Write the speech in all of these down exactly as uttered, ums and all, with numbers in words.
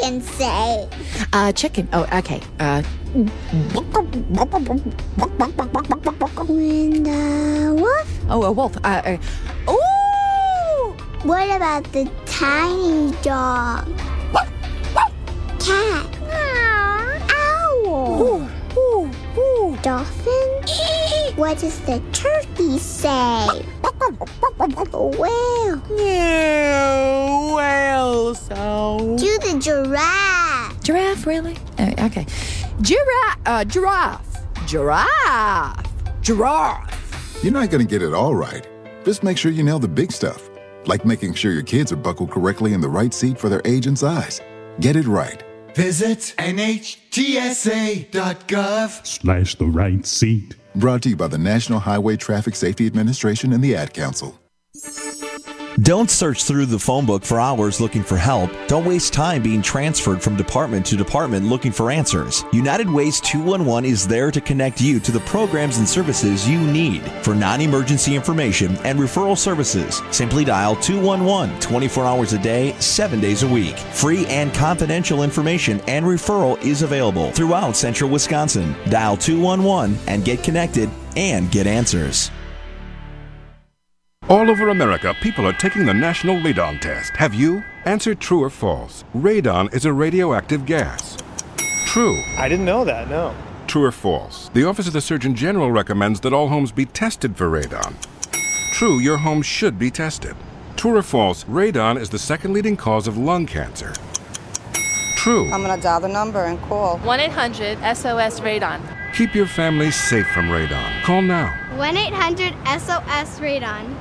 chicken say? Uh, chicken. Oh, okay. Uh. When the wolf? Oh, a wolf. Uh. uh ooh! What about the tiny dog? Cat? Owl? Ooh, ooh, ooh. Dolphin? What does the turkey say? Whale? Yeah, whale sound. Do the giraffe. Giraffe, really? Uh, okay. Giraffe. Uh, giraffe. Giraffe. Giraffe. You're not going to get it all right. Just make sure you nail the big stuff, like making sure your kids are buckled correctly in the right seat for their age and size. Get it right. Visit N H T S A dot gov slash the right seat. Brought to you by the National Highway Traffic Safety Administration and the Ad Council. Don't search through the phone book for hours looking for help. Don't waste time being transferred from department to department looking for answers. United Ways two one one is there to connect you to the programs and services you need. For non-emergency information and referral services, simply dial two one one twenty-four hours a day, seven days a week. Free and confidential information and referral is available throughout central Wisconsin. Dial two one one and get connected and get answers. All over America, people are taking the National Radon Test. Have you? Answer true or false. Radon is a radioactive gas. True. I didn't know that, no. True or false? The Office of the Surgeon General recommends that all homes be tested for radon. True, your home should be tested. True or false? Radon is the second leading cause of lung cancer. True. I'm going to dial the number and call. one eight hundred S O S Radon. Keep your family safe from radon. Call now. one eight hundred S O S Radon.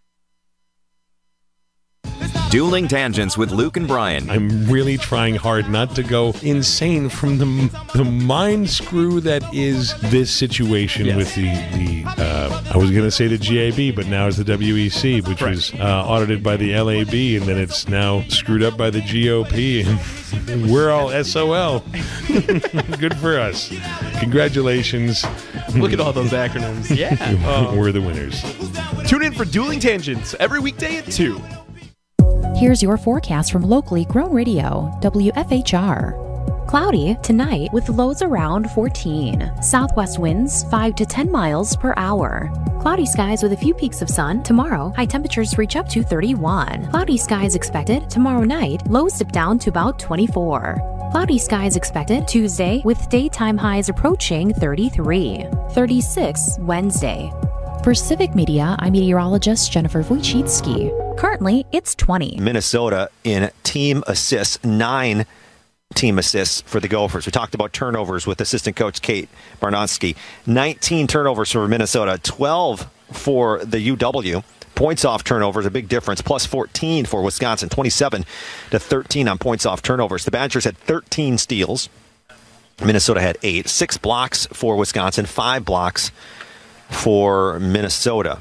Dueling Tangents with Luke and Brian. I'm really trying hard not to go insane from the the mind screw that is this situation yes. with the, the uh, I was going to say the G A B, but now it's the W E C, which right. was uh, audited by the L A B, and then it's now screwed up by the G O P, and we're all S O L. Good for us. Congratulations. Look at all those acronyms. Yeah. uh, we're the winners. Tune in for Dueling Tangents every weekday at two. Here's your forecast from locally grown radio, W F H R. Cloudy tonight with lows around fourteen. Southwest winds five to ten miles per hour. Cloudy skies with a few peaks of sun. Tomorrow, high temperatures reach up to thirty-one. Cloudy skies expected tomorrow night. Lows dip down to about twenty-four. Cloudy skies expected Tuesday with daytime highs approaching thirty-three. thirty-six Wednesday. For Civic Media, I'm meteorologist Jennifer Wojcicki. Currently, it's twenty. Minnesota in team assists, nine team assists for the Gophers. We talked about turnovers with assistant coach Kate Barnowski. nineteen turnovers for Minnesota, twelve for the U W. Points off turnovers, a big difference, plus fourteen for Wisconsin, twenty-seven to thirteen on points off turnovers. The Badgers had thirteen steals. Minnesota had eight. Six blocks for Wisconsin, five blocks for Minnesota.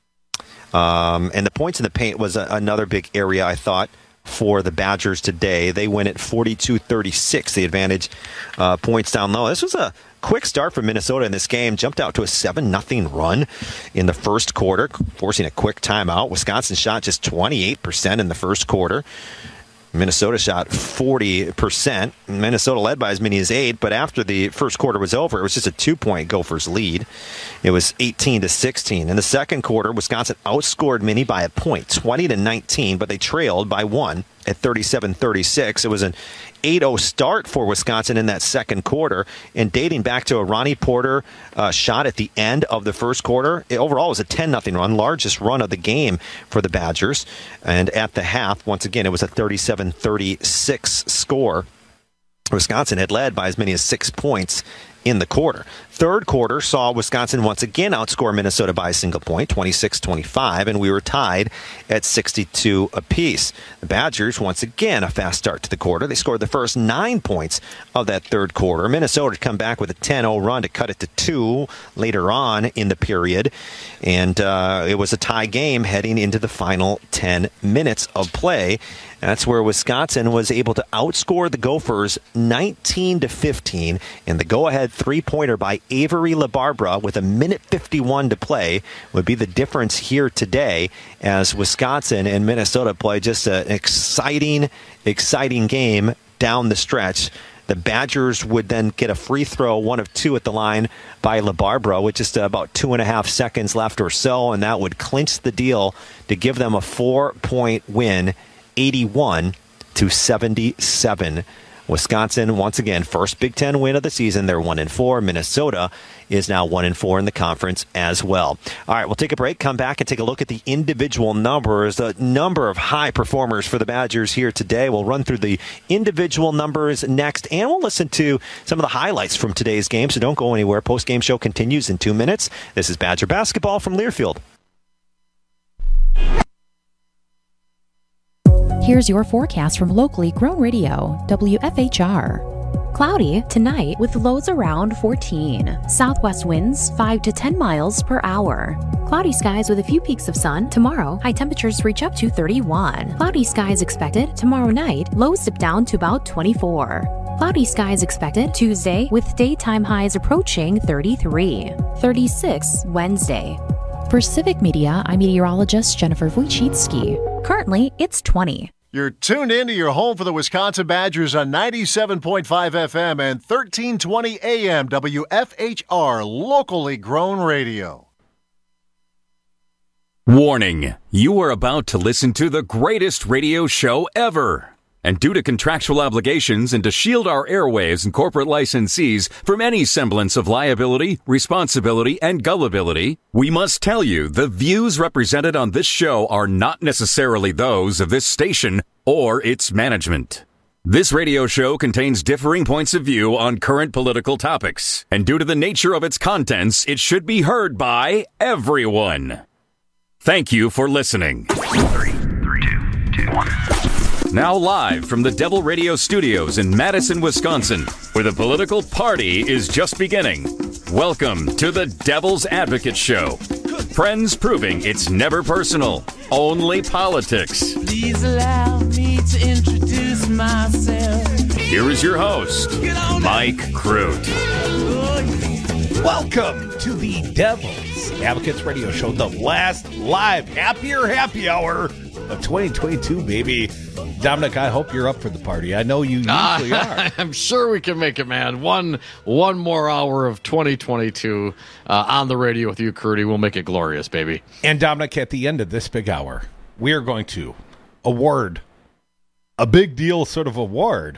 Um, and the points in the paint was a, another big area, I thought, for the Badgers today. They win at forty-two thirty-six, the advantage uh, points down low. This was a quick start for Minnesota in this game. Jumped out to a seven nothing run in the first quarter, forcing a quick timeout. Wisconsin shot just twenty-eight percent in the first quarter. Minnesota shot forty percent. Minnesota led by as many as eight, but after the first quarter was over, it was just a two-point Gophers lead. It was eighteen to sixteen. In the second quarter, Wisconsin outscored Mini by a point, twenty to nineteen, but they trailed by one at thirty-seven thirty-six. It was an eight oh start for Wisconsin in that second quarter, and dating back to a Ronnie Porter uh, shot at the end of the first quarter, it overall was a ten nothing run, largest run of the game for the Badgers. And at the half, once again, it was a thirty-seven thirty-six score. Wisconsin had led by as many as six points in the quarter. Third quarter saw Wisconsin once again outscore Minnesota by a single point, twenty-six twenty-five, and we were tied at sixty-two apiece. The Badgers, once again, a fast start to the quarter. They scored the first nine points of that third quarter. Minnesota come back with a ten oh run to cut it to two later on in the period, and uh, it was a tie game heading into the final ten minutes of play. That's where Wisconsin was able to outscore the Gophers nineteen to fifteen, and the go-ahead three-pointer by Avery LaBarbera with a minute fifty-one to play would be the difference here today as Wisconsin and Minnesota play just an exciting, exciting game down the stretch. The Badgers would then get a free throw, one of two at the line by LaBarbera with just about two and a half seconds left or so, and that would clinch the deal to give them a four-point win, eighty-one to seventy-seven. Wisconsin, once again, first Big Ten win of the season. They're one and four. Minnesota is now one and four in the conference as well. All right, we'll take a break, come back, and take a look at the individual numbers. The number of high performers for the Badgers here today. We'll run through the individual numbers next, and we'll listen to some of the highlights from today's game. So don't go anywhere. Post-game show continues in two minutes. This is Badger Basketball from Learfield. Here's your forecast from locally grown radio, W F H R. Cloudy tonight with lows around fourteen. Southwest winds five to ten miles per hour. Cloudy skies with a few peaks of sun. Tomorrow, high temperatures reach up to thirty-one. Cloudy skies expected tomorrow night. Lows dip down to about twenty-four. Cloudy skies expected Tuesday with daytime highs approaching thirty-three. thirty-six Wednesday. For Civic Media, I'm meteorologist Jennifer Wojcicki. Currently, it's twenty. You're tuned into your home for the Wisconsin Badgers on ninety-seven point five F M and thirteen twenty A M W F H R, locally grown radio. Warning, you are about to listen to the greatest radio show ever. And due to contractual obligations and to shield our airwaves and corporate licensees from any semblance of liability, responsibility, and gullibility, we must tell you the views represented on this show are not necessarily those of this station or its management. This radio show contains differing points of view on current political topics, and due to the nature of its contents, it should be heard by everyone. Thank you for listening. Three, three, two, two, one. Now live from the Devil Radio Studios in Madison, Wisconsin, where the political party is just beginning. Welcome to the Devil's Advocate Show. Friends proving it's never personal, only politics. Please allow me to introduce myself. Here is your host, Mike Crute. Welcome to the Devil's Advocates Radio Show, the last live happier happy hour of twenty twenty-two, baby. Dominic, I hope you're up for the party. I know you usually uh, are. I'm sure we can make it, man. One one more hour of twenty twenty-two uh, on the radio with you, Curdy. We'll make it glorious, baby. And Dominic, at the end of this big hour, we are going to award a big deal sort of award.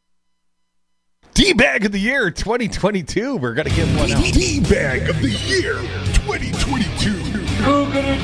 D-Bag of the Year twenty twenty-two. We're going to give one out. D-Bag of the Year twenty twenty-two. Who could it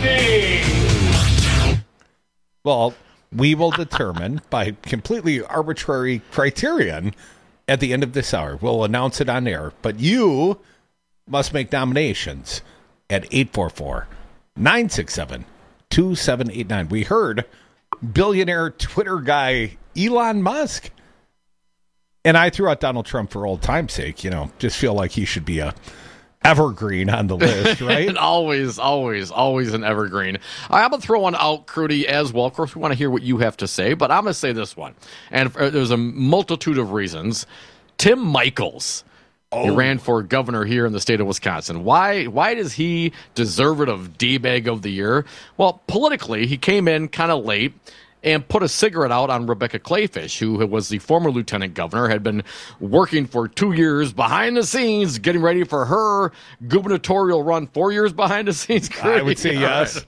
be? Well, we will determine by completely arbitrary criterion at the end of this hour. We'll announce it on air, but you must make nominations at eight four four, nine six seven, two seven eight nine. We heard billionaire Twitter guy Elon Musk, and I threw out Donald Trump for old time's sake. You know, just feel like he should be a evergreen on the list, right? And always, always, always an evergreen. All right, I'm going to throw one out, Crudy, as well. Of course, we want to hear what you have to say, but I'm going to say this one. And there's a multitude of reasons. Tim Michels. Oh. He ran for governor here in the state of Wisconsin. Why Why does he deserve it of D-Bag of the Year? Well, politically, he came in kind of late and put a cigarette out on Rebecca Clayfish, who was the former lieutenant governor, had been working for two years behind the scenes, getting ready for her gubernatorial run, four years behind the scenes. I would say yes.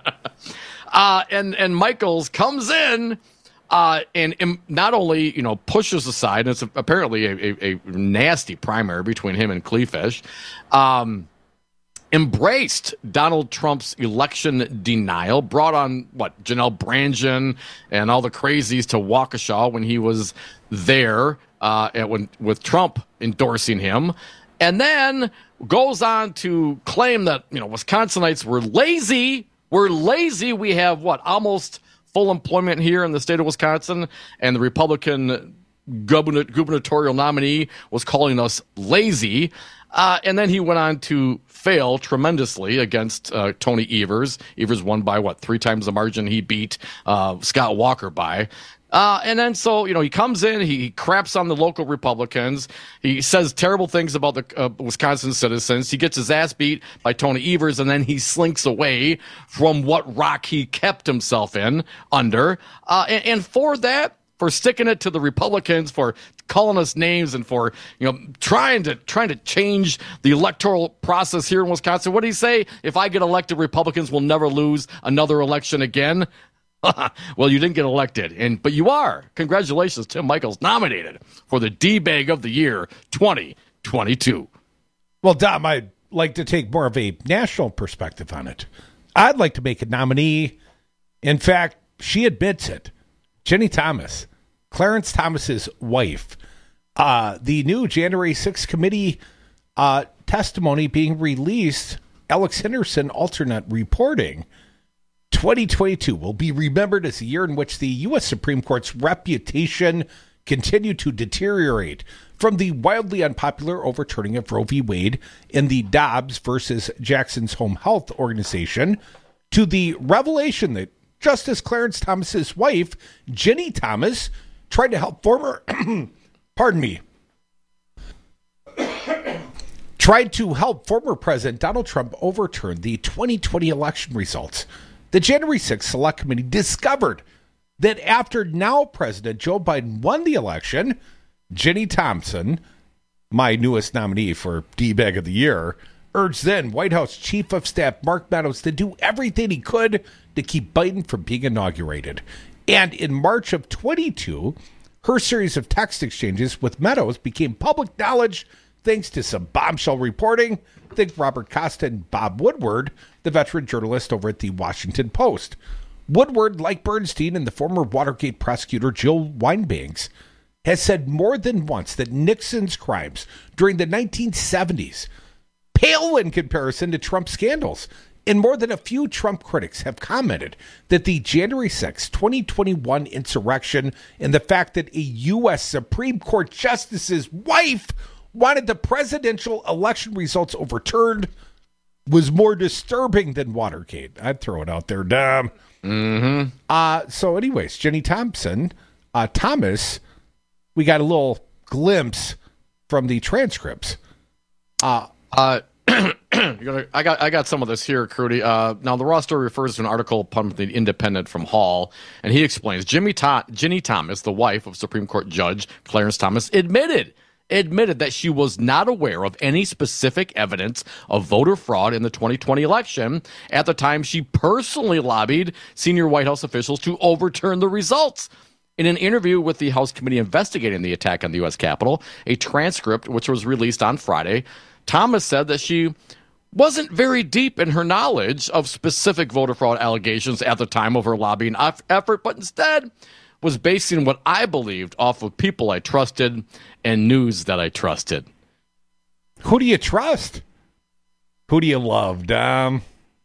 uh, and, and Michels comes in uh, and, and not only, you know, pushes aside, and it's apparently a, a, a nasty primary between him and Clayfish, um, embraced Donald Trump's election denial, brought on, what, Janelle Brandon and all the crazies to Waukesha when he was there uh, at, when, with Trump endorsing him, and then goes on to claim that, you know, Wisconsinites were lazy. We're lazy. We have, what, almost full employment here in the state of Wisconsin, and the Republican governor, gubernatorial nominee was calling us lazy. Uh, and then he went on to fail tremendously against uh, Tony Evers. Evers won by, what, three times the margin he beat uh, Scott Walker by. Uh, and then so, you know, he comes in, he craps on the local Republicans. He says terrible things about the uh, Wisconsin citizens. He gets his ass beat by Tony Evers, and then he slinks away from what rock he kept himself in under. Uh, and, and for that, for sticking it to the Republicans, for calling us names, and for, you know, trying to trying to change the electoral process here in Wisconsin. What did he say? If I get elected, Republicans will never lose another election again. Well, you didn't get elected, and but you are. Congratulations, Tim Michels, nominated for the D-Bag of the Year twenty twenty-two. Well, Dom, I'd like to take more of a national perspective on it. I'd like to make a nominee. In fact, she admits it. Ginny Thomas, Clarence Thomas's wife. Uh, the new January sixth committee uh, testimony being released, Alex Henderson alternate reporting. twenty twenty-two will be remembered as the year in which the U S Supreme Court's reputation continued to deteriorate, from the wildly unpopular overturning of Roe v. Wade in the Dobbs versus Jackson's Home Health Organization to the revelation that Justice Clarence Thomas's wife, Ginny Thomas, tried to help former, pardon me, tried to help former President Donald Trump overturn the twenty twenty election results. The January sixth Select Committee discovered that after now President Joe Biden won the election, Ginny Thompson, my newest nominee for D-Bag of the Year, urged then White House Chief of Staff Mark Meadows to do everything he could to keep Biden from being inaugurated. And in March of twenty-two, her series of text exchanges with Meadows became public knowledge thanks to some bombshell reporting. Think Robert Costa and Bob Woodward, the veteran journalist over at the Washington Post. Woodward, like Bernstein and the former Watergate prosecutor Jill Wine-Banks, has said more than once that Nixon's crimes during the nineteen seventies pale in comparison to Trump's scandals. And more than a few Trump critics have commented that the January sixth, twenty twenty-one insurrection and the fact that a U S Supreme Court justice's wife wanted the presidential election results overturned was more disturbing than Watergate. I'd throw it out there, Dom. Mm-hmm. Uh, so anyways, Ginny Thompson, uh, Thomas, we got a little glimpse from the transcripts. Uh, uh, I got I got some of this here, Crudy. Uh, now, the Raw story refers to an article published in the Independent from Hall, and he explains Jimmy to- Ginny Thomas, the wife of Supreme Court Judge Clarence Thomas, admitted admitted that she was not aware of any specific evidence of voter fraud in the twenty twenty election at the time she personally lobbied senior White House officials to overturn the results. In an interview with the House committee investigating the attack on the U S Capitol, a transcript which was released on Friday, Thomas said that she wasn't very deep in her knowledge of specific voter fraud allegations at the time of her lobbying effort, but instead was basing what I believed off of people I trusted and news that I trusted. Who do you trust? Who do you love, Dom?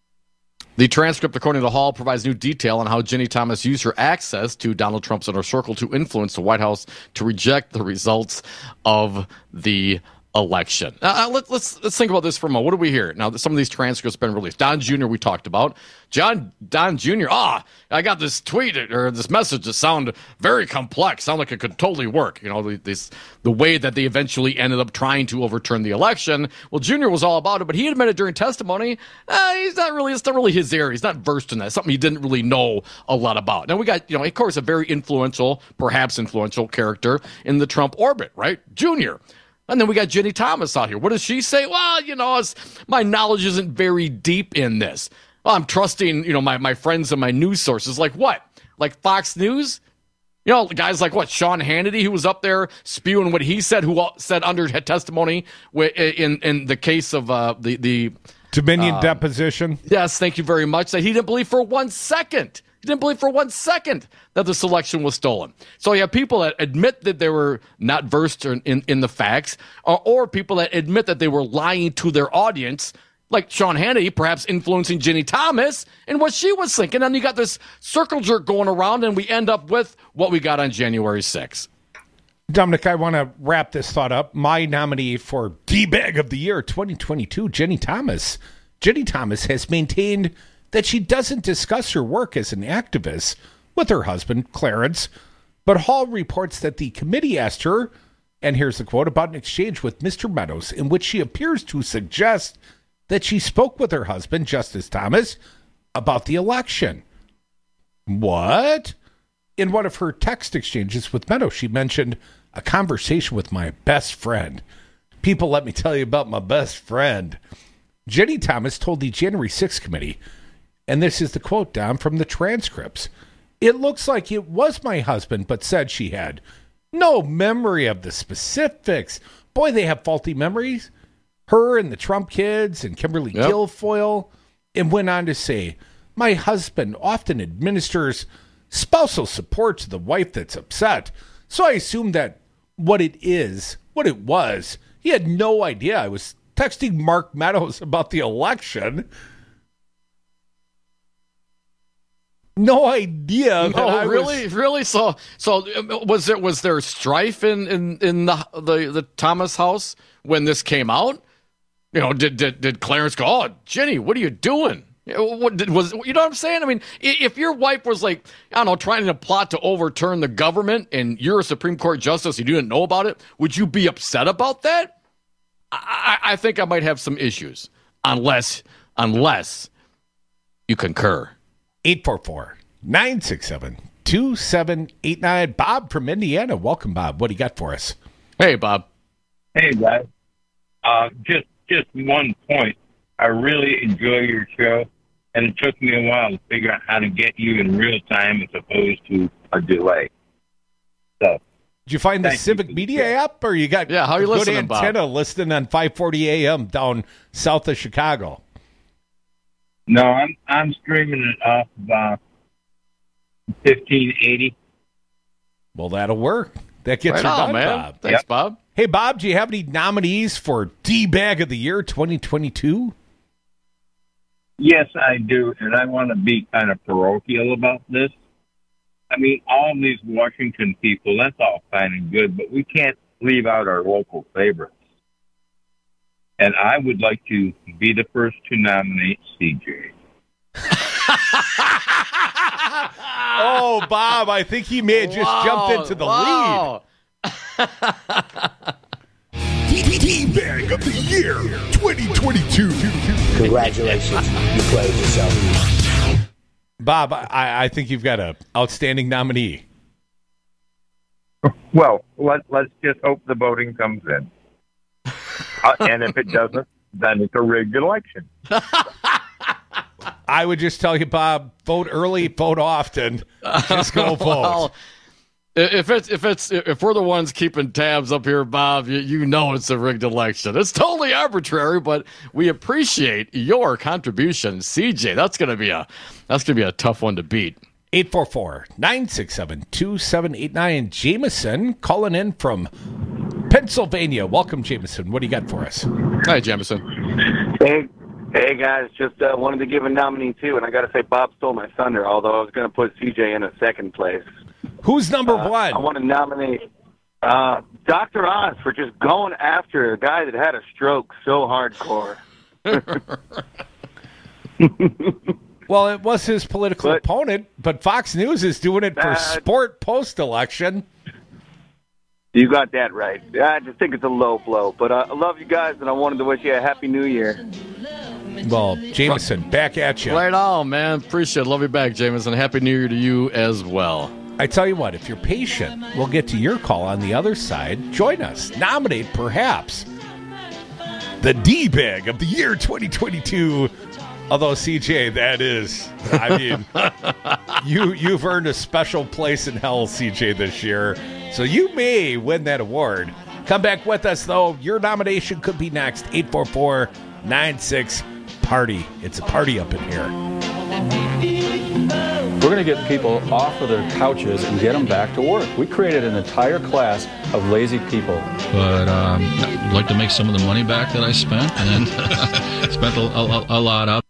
The transcript, according to Hall, provides new detail on how Ginny Thomas used her access to Donald Trump's inner circle to influence the White House to reject the results of the election. Uh, let, let's let's think about this for a moment. What do we hear? Now, some of these transcripts have been released. Don Junior we talked about. John Don Junior Ah, I got this tweet or this message that sounded very complex. Sound like it could totally work. You know, this the way that they eventually ended up trying to overturn the election. Well, Junior was all about it, but he admitted during testimony, uh, he's not really. It's not really his area. He's not versed in that. Something he didn't really know a lot about. Now we got, you know, of course, a very influential, perhaps influential character in the Trump orbit, right? Junior. And then we got Ginny Thomas out here. What does she say? Well, you know, it's, my knowledge isn't very deep in this. Well, I'm trusting, you know, my, my friends and my news sources. Like what? Like Fox News? You know, guys like what? Sean Hannity, who was up there spewing what he said, who said under testimony in in the case of uh, the the Dominion uh, deposition. Yes, thank you very much. That he didn't believe for one second. He didn't believe for one second that the selection was stolen. So you have people that admit that they were not versed in, in, in the facts, or, or people that admit that they were lying to their audience, like Sean Hannity, perhaps influencing Ginny Thomas and what she was thinking. And you got this circle jerk going around, and we end up with what we got on January sixth. Dominic, I want to wrap this thought up. My nominee for D-Bag of the Year twenty twenty-two, Ginny Thomas. Ginny Thomas has maintained that she doesn't discuss her work as an activist with her husband, Clarence, but Hall reports that the committee asked her, and here's the quote, about an exchange with Mister Meadows in which she appears to suggest that she spoke with her husband, Justice Thomas, about the election. What? in one of her text exchanges with Meadow, she mentioned a conversation with my best friend. People, let me tell you about my best friend. Jenny Thomas told the January sixth committee, and this is the quote down from the transcripts, "It looks like it was my husband, but said she had no memory of the specifics." Boy, they have faulty memories. Her and the Trump kids and Kimberly yep. Guilfoyle, and went on to say, "My husband often administers spousal support to the wife that's upset. So I assume that what it is, what it was, he had no idea I was texting Mark Meadows about the election. No idea. No, I really, was... really. So, so was there was there strife in in, in the, the the Thomas house when this came out? You know, did did did Clarence go, "Oh, Jenny, what are you doing?" What did, was you know what I'm saying? I mean, if your wife was like, I don't know, trying to plot to overturn the government, and you're a Supreme Court justice, and you didn't know about it, would you be upset about that? I, I think I might have some issues, unless unless you concur. eight four four, nine six seven, two seven eight nine. Bob from Indiana. Welcome, Bob. What do you got for us? Hey, Bob. Hey, guys. Uh, just just one point. I really enjoy your show, and it took me a while to figure out how to get you in real time as opposed to a delay. So, did you find the Civic you Media the app, or you got yeah? How are you good listening, antenna Bob? listening on five forty A M down south of Chicago? No, I'm I'm streaming it off uh, fifteen eighty. Well, that'll work. That gets right her on, done, man. Bob. Thanks, Yep. Bob. Hey, Bob, do you have any nominees for D-Bag of the Year twenty twenty-two? Yes, I do, and I want to be kind of parochial about this. I mean, all these Washington people, that's all fine and good, but we can't leave out our local favorites. And I would like to be the first to nominate C J. Oh, Bob, I think he may have just Wow, jumped into the wow. lead. D-Bag of the Year twenty twenty-two. Congratulations. You played yourself. Bob, I, I think you've got an outstanding nominee. Well, let, let's just hope the voting comes in. Uh, and if it doesn't, then it's a rigged election. I would just tell you, Bob, vote early, vote often. Just go vote. Well, if it's if it's if we're the ones keeping tabs up here, Bob, you, you know it's a rigged election. It's totally arbitrary, but we appreciate your contribution, C J. That's gonna be a that's gonna be a tough one to beat. eight four four, nine six seven, two seven eight nine. Jameson calling in from Pennsylvania. Welcome, Jameson. What do you got for us? Hi, Jameson. Hey, hey guys. Just uh, wanted to give a nominee too, and I got to say Bob stole my thunder. Although I was going to put C J in a second place. Who's number uh, one? I want to nominate uh, Doctor Oz for just going after a guy that had a stroke so hardcore. Well, it was his political but, opponent, but Fox News is doing it for uh, sport post-election. You got that right. I just think it's a low blow. But uh, I love you guys, and I wanted to wish you a Happy New Year. Well, Jameson, back at you. Right on, man. Appreciate it. Love you back, Jameson. Happy New Year to you as well. I tell you what, if you're patient, we'll get to your call on the other side. Join us. Nominate, perhaps, the D-Bag of the Year twenty twenty-two. Although, C J, that is, I mean, you, you've earned a special place in hell, C J, this year. So you may win that award. Come back with us, though. Your nomination could be next. eight four four, nine six, party. It's a party up in here. We're going to get people off of their couches and get them back to work. We created an entire class of lazy people. But um, I'd like to make some of the money back that I spent, and spent a, a, a lot up.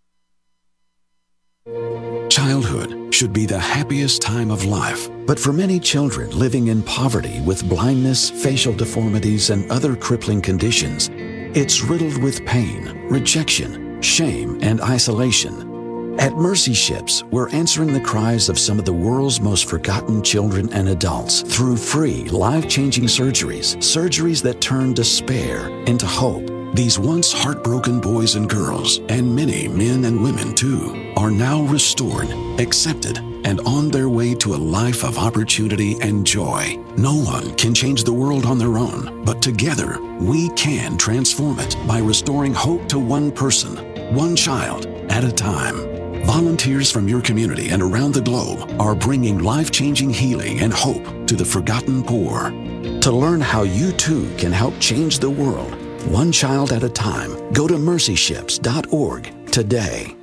Childhood should be the happiest time of life, but for many children living in poverty with blindness, facial deformities, and other crippling conditions, it's riddled with pain, rejection, shame, and isolation. At Mercy Ships, we're answering the cries of some of the world's most forgotten children and adults through free, life-changing surgeries, surgeries that turn despair into hope. These once heartbroken boys and girls, and many men and women too, are now restored, accepted, and on their way to a life of opportunity and joy. No one can change the world on their own, but together we can transform it by restoring hope to one person, one child at a time. Volunteers from your community and around the globe are bringing life-changing healing and hope to the forgotten poor. To learn how you too can help change the world, one child at a time, go to mercy ships dot org today.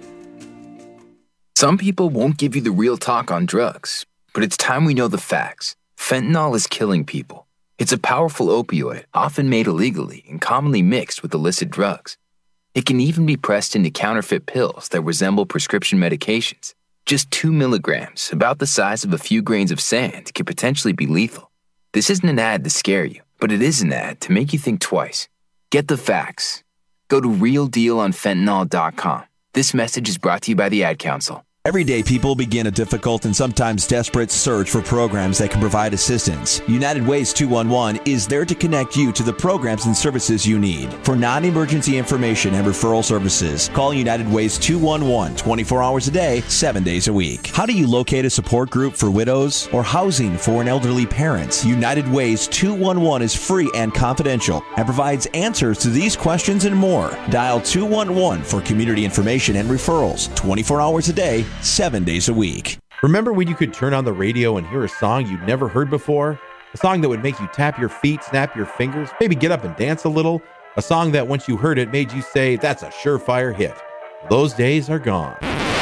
Some people won't give you the real talk on drugs, but it's time we know the facts. Fentanyl is killing people. It's a powerful opioid, often made illegally and commonly mixed with illicit drugs. It can even be pressed into counterfeit pills that resemble prescription medications. Just two milligrams, about the size of a few grains of sand, can potentially be lethal. This isn't an ad to scare you, but it is an ad to make you think twice. Get the facts. Go to real deal on fentanyl dot com. This message is brought to you by the Ad Council. Every day, people begin a difficult and sometimes desperate search for programs that can provide assistance. United Ways two one one is there to connect you to the programs and services you need. For non-emergency information and referral services, call United Ways two one one twenty-four hours a day, seven days a week. How do you locate a support group for widows or housing for an elderly parent? United Ways two one one is free and confidential and provides answers to these questions and more. Dial two one one for community information and referrals, twenty-four hours a day, seven days a week. Remember when you could turn on the radio and hear a song you'd never heard before? A song that would make you tap your feet, snap your fingers, maybe get up and dance a little? A song that once you heard it made you say, that's a surefire hit. Those days are gone.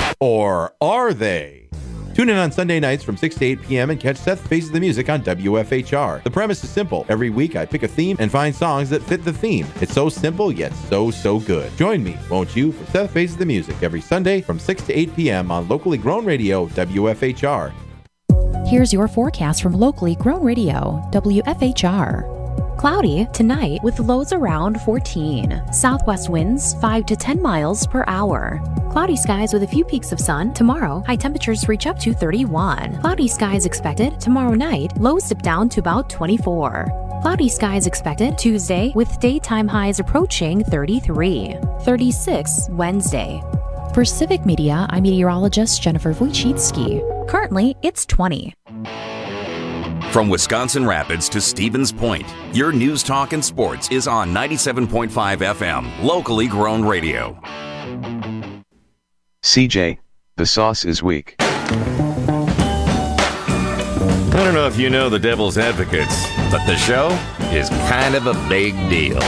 Or are they? Tune in on Sunday nights from six to eight p.m. and catch Seth Faces the Music on W F H R. The premise is simple. Every week I pick a theme and find songs that fit the theme. It's so simple, yet so, so good. Join me, won't you, for Seth Faces the Music every Sunday from six to eight p.m. on locally grown radio W F H R. Here's your forecast from locally grown radio W F H R. Cloudy tonight with lows around fourteen. Southwest winds five to ten miles per hour. Cloudy skies with a few peaks of sun. Tomorrow, high temperatures reach up to thirty-one. Cloudy skies expected tomorrow night. Lows dip down to about twenty-four. Cloudy skies expected Tuesday with daytime highs approaching thirty-three. thirty-six Wednesday. For Civic Media, I'm meteorologist Jennifer Wojcicki. Currently, it's twenty. From Wisconsin Rapids to Stevens Point, your news, talk, and sports is on ninety-seven point five F M, locally grown radio. C J, the sauce is weak. I don't know if you know the Devil's Advocates, but the show is kind of a big deal.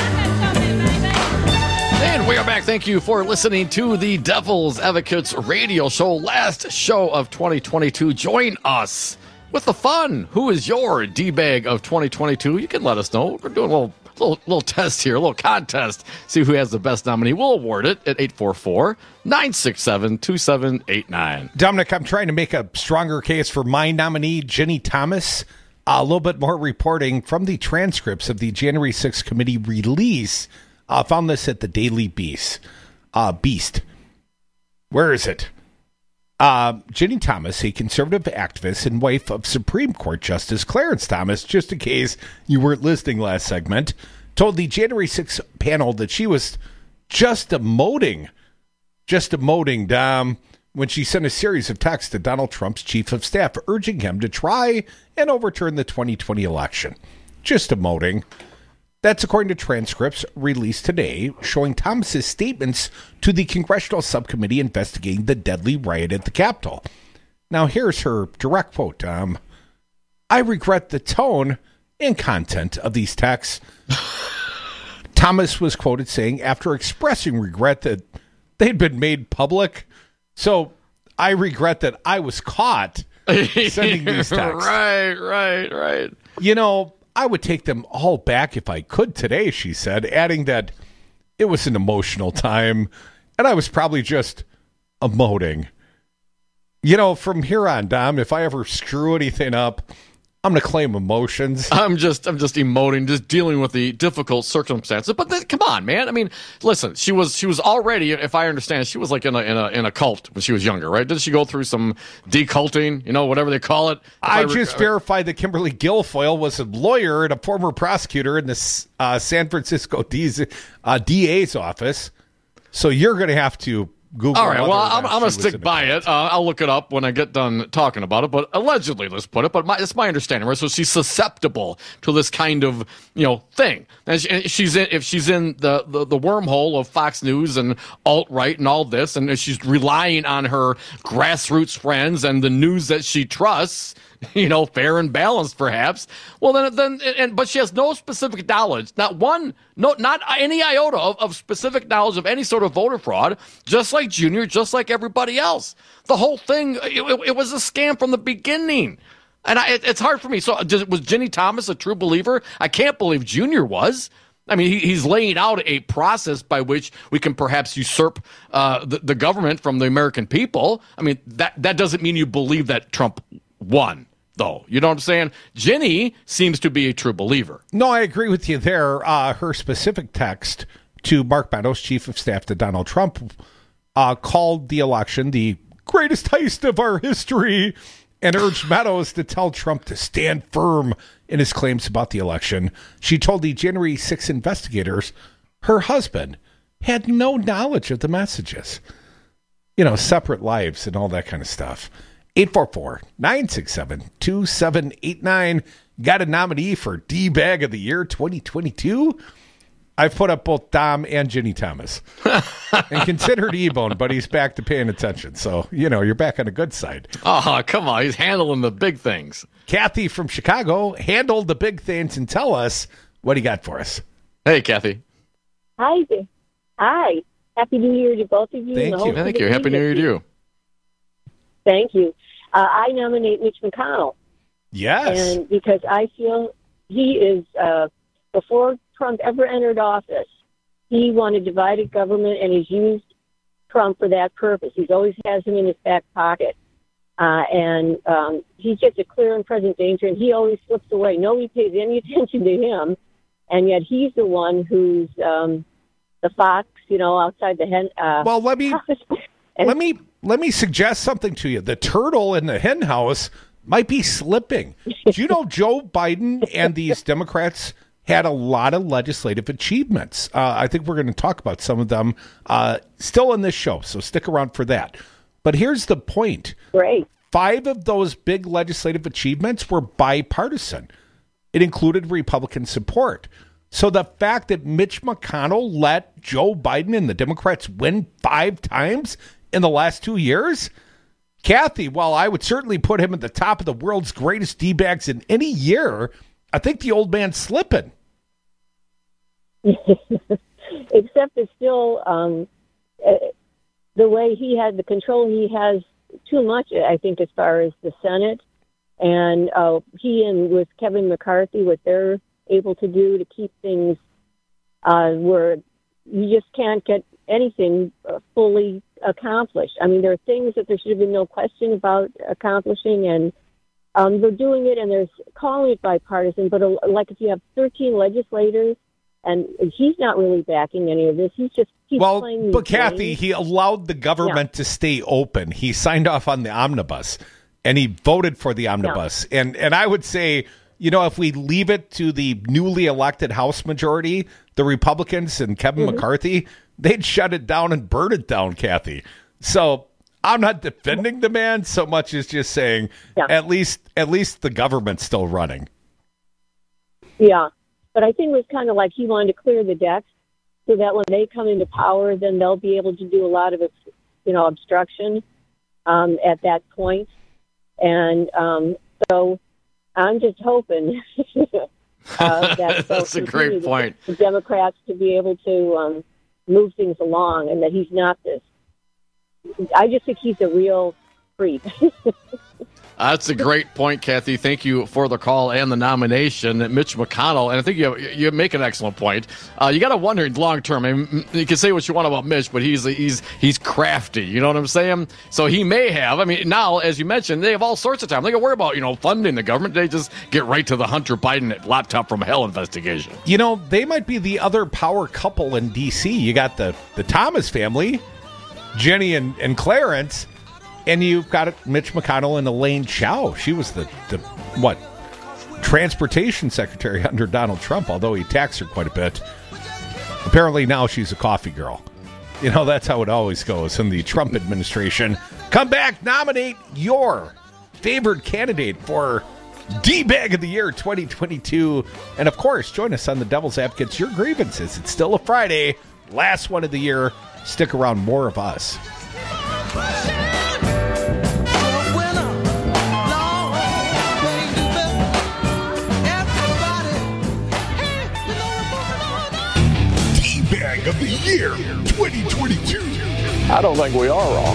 And we are back. Thank you for listening to the Devil's Advocates radio show, last show of twenty twenty-two. Join us with the fun. Who is your D-bag of twenty twenty-two? You can let us know. We're doing a little, little, little test here, a little contest. See who has the best nominee. We'll award it at eight four four, nine six seven, two seven eight nine. Dominic, I'm trying to make a stronger case for my nominee, Jenny Thomas. A little bit more reporting from the transcripts of the January sixth committee release. I uh, found this at the Daily Beast. Uh, Beast. Where is it? Uh, Jenny Thomas, a conservative activist and wife of Supreme Court Justice Clarence Thomas, just in case you weren't listening last segment, told the January sixth panel that she was just emoting, just emoting, Dom, when she sent a series of texts to Donald Trump's chief of staff urging him to try and overturn the twenty twenty election. Just emoting. That's according to transcripts released today showing Thomas's statements to the congressional subcommittee investigating the deadly riot at the Capitol. Now, here's her direct quote. Um, I regret the tone and content of these texts. Thomas was quoted saying, after expressing regret that they'd been made public, so I regret that I was caught sending these texts. Right, right, right. You know, I would take them all back if I could today, she said, adding that it was an emotional time and I was probably just emoting. You know, from here on, Dom, if I ever screw anything up, I'm going to claim emotions. I'm just I'm just emoting, just dealing with the difficult circumstances. But then, come on, man. I mean, listen, she was she was already, if I understand, she was like in a in a in a cult when she was younger, right? Did she go through some deculting, you know, whatever they call it? I, I rec- just verified that Kimberly Guilfoyle was a lawyer and a former prosecutor in the uh, San Francisco D's, uh, D A's office. So you're going to have to Google. All right. Well, I'm, I'm going to stick to by it. Uh, I'll look it up when I get done talking about it. But allegedly, let's put it. But my, it's my understanding, right? So she's susceptible to this kind of, you know, thing. And, she, and she's in, if she's in the, the, the wormhole of Fox News and alt-right and all this, and she's relying on her grassroots friends and the news that she trusts, you know, fair and balanced, perhaps. Well, then, then, and but she has no specific knowledge, not one, no, not any iota of, of specific knowledge of any sort of voter fraud. Just like Junior, just like everybody else. The whole thing, it, it, it was a scam from the beginning, and I, it, it's hard for me. So, does, was Ginny Thomas a true believer? I can't believe Junior was. I mean, he, he's laying out a process by which we can perhaps usurp uh, the, the government from the American people. I mean, that that doesn't mean you believe that Trump won, though. You know what I'm saying? Ginny seems to be a true believer. No, I agree with you there. Uh, her specific text to Mark Meadows, chief of staff to Donald Trump, uh, called the election the greatest heist of our history and urged Meadows to tell Trump to stand firm in his claims about the election. She told the January sixth investigators her husband had no knowledge of the messages. You know, separate lives and all that kind of stuff. eight four four, nine six seven, two seven eight nine. Got a nominee for D-Bag of the Year twenty twenty-two? I've put up both Dom and Ginny Thomas. And considered E-Bone, but he's back to paying attention. So, you know, you're back on the good side. Oh, come on. He's handling the big things. Kathy from Chicago handled the big things and tell us what he got for us. Hey, Kathy. Hi. Hi. Happy New Year to both of you. Thank you. Thank you. Happy New Year to you. Thank you. Uh, I nominate Mitch McConnell. Yes. And because I feel he is, uh, before Trump ever entered office, he wanted divided government, and he's used Trump for that purpose. He's always has him in his back pocket. Uh, and um, he's just a clear and present danger, and he always slips away. Nobody pays any attention to him, and yet he's the one who's um, the fox, you know, outside the hen. Uh, well, let me let me let me suggest something to you. The turtle in the hen house might be slipping. Do you know Joe Biden and these Democrats had a lot of legislative achievements? Uh, I think we're going to talk about some of them uh, still in this show, so stick around for that. But here's the point. Great. Five of those big legislative achievements were bipartisan. It included Republican support. So the fact that Mitch McConnell let Joe Biden and the Democrats win five times in the last two years, Kathy, while I would certainly put him at the top of the world's greatest D-bags in any year, I think the old man's slipping. Except it's still um, uh, the way he had the control he has too much, I think, as far as the Senate. And uh, he and with Kevin McCarthy, what they're able to do to keep things uh, where you just can't get anything uh, fully accomplished. I mean, there are things that there should have been no question about accomplishing, and um, they're doing it, and they're calling it bipartisan. But uh, like if you have thirteen legislators, and he's not really backing any of this. He's just he's well, playing. But games. Kathy, he allowed the government yeah. to stay open. He signed off on the omnibus, and he voted for the omnibus. Yeah. And and I would say, you know, if we leave it to the newly elected House majority, the Republicans and Kevin mm-hmm. McCarthy, they'd shut it down and burn it down, Kathy. So I'm not defending the man so much as just saying yeah. at least at least the government's still running. Yeah. But I think it was kind of like he wanted to clear the decks so that when they come into power, then they'll be able to do a lot of, you know, obstruction um, at that point. And um, so I'm just hoping uh, that that's a great point. The, the Democrats to be able to um, move things along, and that he's not this. I just think he's a real creep. That's a great point, Kathy. Thank you for the call and the nomination, Mitch McConnell. And I think you you make an excellent point. Uh, you got to wonder long term. I mean, you can say what you want about Mitch, but he's he's he's crafty. You know what I'm saying? So he may have. I mean, now as you mentioned, they have all sorts of time. They can worry about you know funding the government. They just get right to the Hunter Biden laptop from hell investigation. You know, they might be the other power couple in D C. You got the the Thomas family, Jenny and, and Clarence. And you've got Mitch McConnell and Elaine Chao. She was the, the, what, transportation secretary under Donald Trump, although he taxed her quite a bit. Apparently now she's a coffee girl. You know, that's how it always goes in the Trump administration. Come back, nominate your favorite candidate for D-Bag of the Year twenty twenty-two. And, of course, join us on the Devil's Advocates, Your Grievances. It's still a Friday, last one of the year. Stick around, more of us. D-Bag of the Year twenty twenty-two. I don't think we are wrong.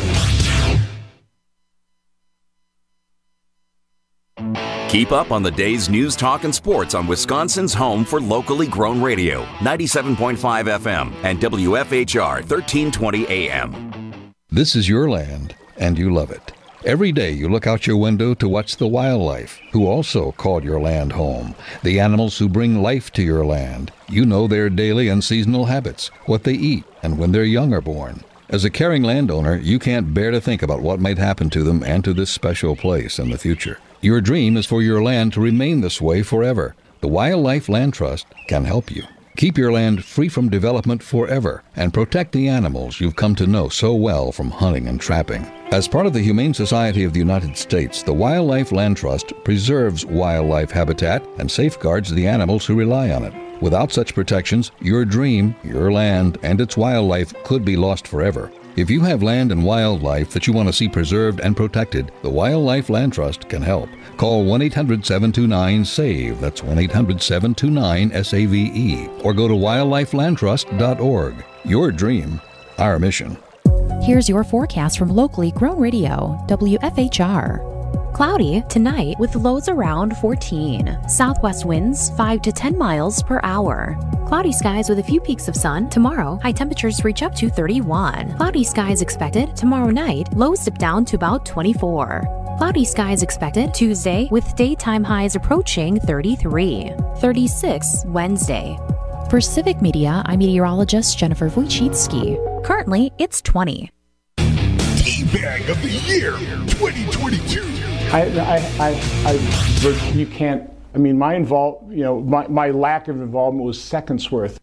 Keep up on the day's news, talk, and sports on Wisconsin's home for locally grown radio, ninety-seven point five F M and W F H R thirteen twenty A M. This is your land, and you love it. Every day you look out your window to watch the wildlife, who also call your land home. The animals who bring life to your land. You know their daily and seasonal habits, what they eat, and when their young are born. As a caring landowner, you can't bear to think about what might happen to them and to this special place in the future. Your dream is for your land to remain this way forever. The Wildlife Land Trust can help you. Keep your land free from development forever and protect the animals you've come to know so well from hunting and trapping. As part of the Humane Society of the United States, the Wildlife Land Trust preserves wildlife habitat and safeguards the animals who rely on it. Without such protections, your dream, your land, and its wildlife could be lost forever. If you have land and wildlife that you want to see preserved and protected, the Wildlife Land Trust can help. Call one eight hundred seven two nine SAVE, that's one eight hundred seven two nine S A V E, or go to wildlife land trust dot org. Your dream, our mission. Here's your forecast from locally grown radio, W F H R. Cloudy tonight with lows around fourteen. Southwest winds five to ten miles per hour. Cloudy skies with a few peaks of sun. Tomorrow, high temperatures reach up to thirty-one. Cloudy skies expected tomorrow night. Lows dip down to about twenty-four. Cloudy skies expected Tuesday with daytime highs approaching thirty-three. thirty-six Wednesday. For Civic Media, I'm meteorologist Jennifer Wojcicki. Currently, it's twenty. D-Bag of the Year twenty twenty-two. I, I, I, I, you can't, I mean, my involve, you know, my, my lack of involvement was seconds worth.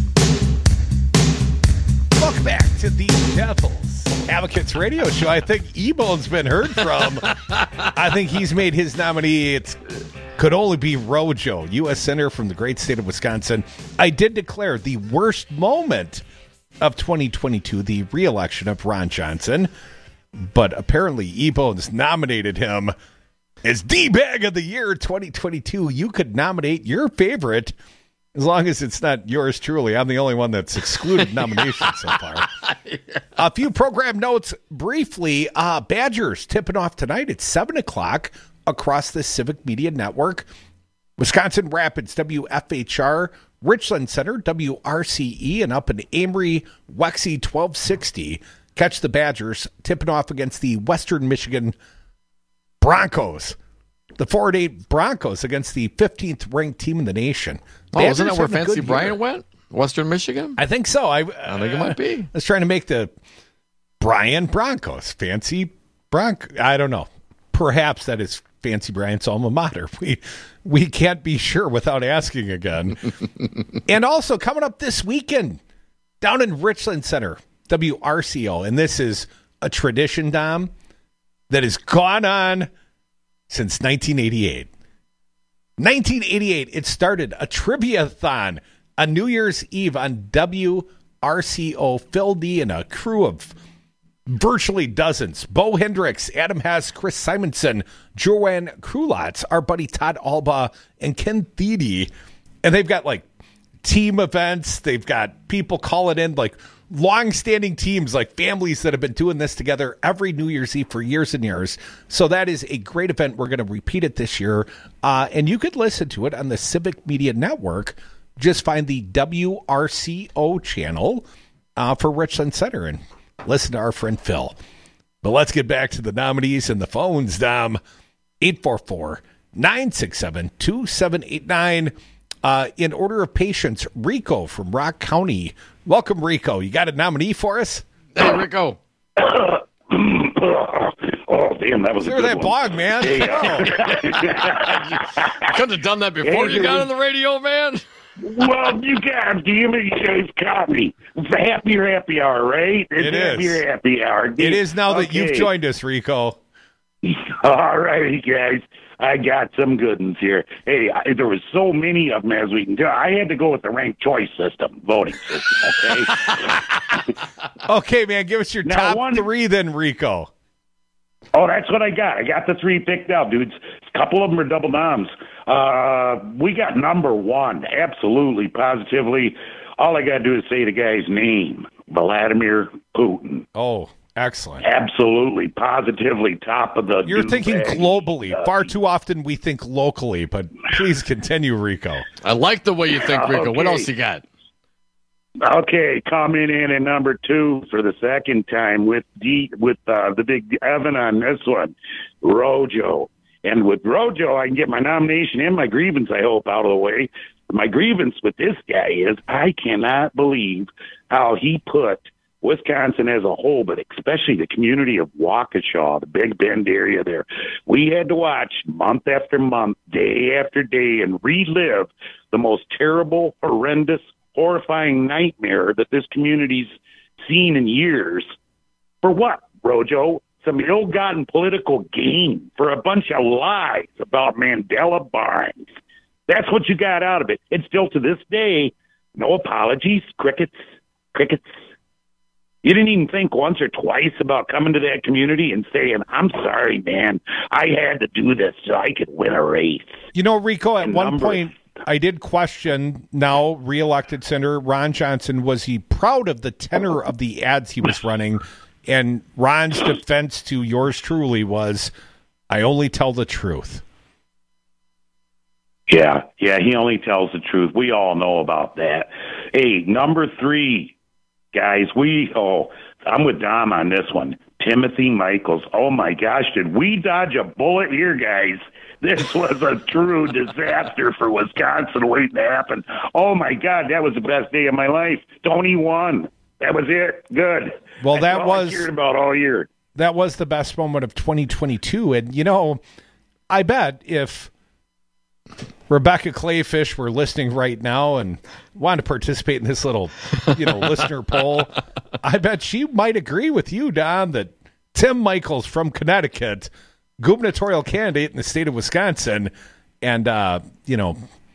Welcome back to the Devil's Advocates Radio Show. I think E-Bone's been heard from. I think he's made his nominee. It could only be Rojo, U S Senator from the great state of Wisconsin. I did declare the worst moment of twenty twenty-two, the re-election of Ron Johnson. But apparently E-Bone's nominated him as D-Bag of the Year twenty twenty-two. You could nominate your favorite as long as it's not yours truly. I'm the only one that's excluded nominations so far. Yeah. A few program notes briefly. Uh, Badgers tipping off tonight at seven o'clock across the Civic Media Network. Wisconsin Rapids, W F H R, Richland Center, W R C E, and up in Amory, Wexy twelve sixty. Catch the Badgers tipping off against the Western Michigan Broncos. The four and eight Broncos against the fifteenth ranked team in the nation. Oh, isn't that where Fancy Brian went? Western Michigan? I think so. I, I think it might be. I was trying to make the Brian Broncos. Fancy Bronc. I don't know. Perhaps that is Fancy Brian's alma mater. We we can't be sure without asking again. And also coming up this weekend down in Richland Center, W R C O, and this is a tradition, Dom, that has gone on since nineteen eighty-eight. nineteen eighty-eight, it started a trivia-thon on New Year's Eve on W R C O. Phil D and a crew of virtually dozens. Bo Hendricks, Adam Hess, Chris Simonson, Joanne Krulotz, our buddy Todd Alba, and Ken Thede. And they've got, like, team events. They've got people calling in, like, long-standing teams, like families that have been doing this together every New Year's Eve for years and years. So that is a great event. We're going to repeat it this year. Uh, and you could listen to it on the Civic Media Network. Just find the W R C O channel uh, for Richland Center and listen to our friend Phil. But let's get back to the nominees and the phones, Dom. eight four four, nine six seven, two seven eight nine. Uh, in order of patience, Rico from Rock County. Welcome, Rico. You got a nominee for us? Hey, Rico. Oh, damn, that was Clear a good that one. bog, man. Hey, You couldn't have done that before Hey, you got dude. on the radio, man. Well, you guys, damn it, you guys caught me. It's a happier happy hour, right? It's It a is. happier happy hour. It is now that Okay. you've joined us, Rico. All righty, guys. I got some good ones here. Hey, I, there was so many of them, as we can tell. I had to go with the ranked choice system, voting system, okay? Okay, man, give us your Now, top one- three then, Rico. Oh, that's what I got. I got the three picked out, dudes. A couple of them are double noms. Uh, we got number one, absolutely, positively. All I got to do is say the guy's name, Vladimir Putin. Oh, excellent. Absolutely, positively, top of the You're dude thinking bag. globally. Uh, Far too often we think locally, but please continue, Rico. I like the way you think, Rico. What Okay. else you got? Okay, coming in at number two for the second time with D, with uh, the big Evan on this one, Rojo. And with Rojo, I can get my nomination and my grievance, I hope, out of the way. My grievance with this guy is I cannot believe how he put Wisconsin as a whole, but especially the community of Waukesha, the Big Bend area there. We had to watch month after month, day after day, and relive the most terrible, horrendous, horrifying nightmare that this community's seen in years. For what, Rojo? Some ill-gotten political gain for a bunch of lies about Mandela Barnes. That's what you got out of it. And still to this day, no apologies, crickets, crickets. You didn't even think once or twice about coming to that community and saying, I'm sorry, man, I had to do this so I could win a race. You know, Rico, at And one numbers. point, I did question now reelected Senator Ron Johnson. Was he proud of the tenor of the ads he was running? And Ron's defense to yours truly was, I only tell the truth. Yeah, yeah, he only tells the truth. We all know about that. Hey, number three, guys, we, oh, I'm with Dom on this one. Timothy Michaels. Oh, my gosh, did we dodge a bullet here, guys? This was a true disaster for Wisconsin waiting to happen. Oh, my God, that was the best day of my life. Tony won. That was it. Good. Well, That's that all was I cared about all year. That was the best moment of twenty twenty-two. And, you know, I bet if Rebecca Clayfish were listening right now and wanted to participate in this little, you know, listener poll, I bet she might agree with you, Don, that Tim Michaels from Connecticut, gubernatorial candidate in the state of Wisconsin, and, uh, you know,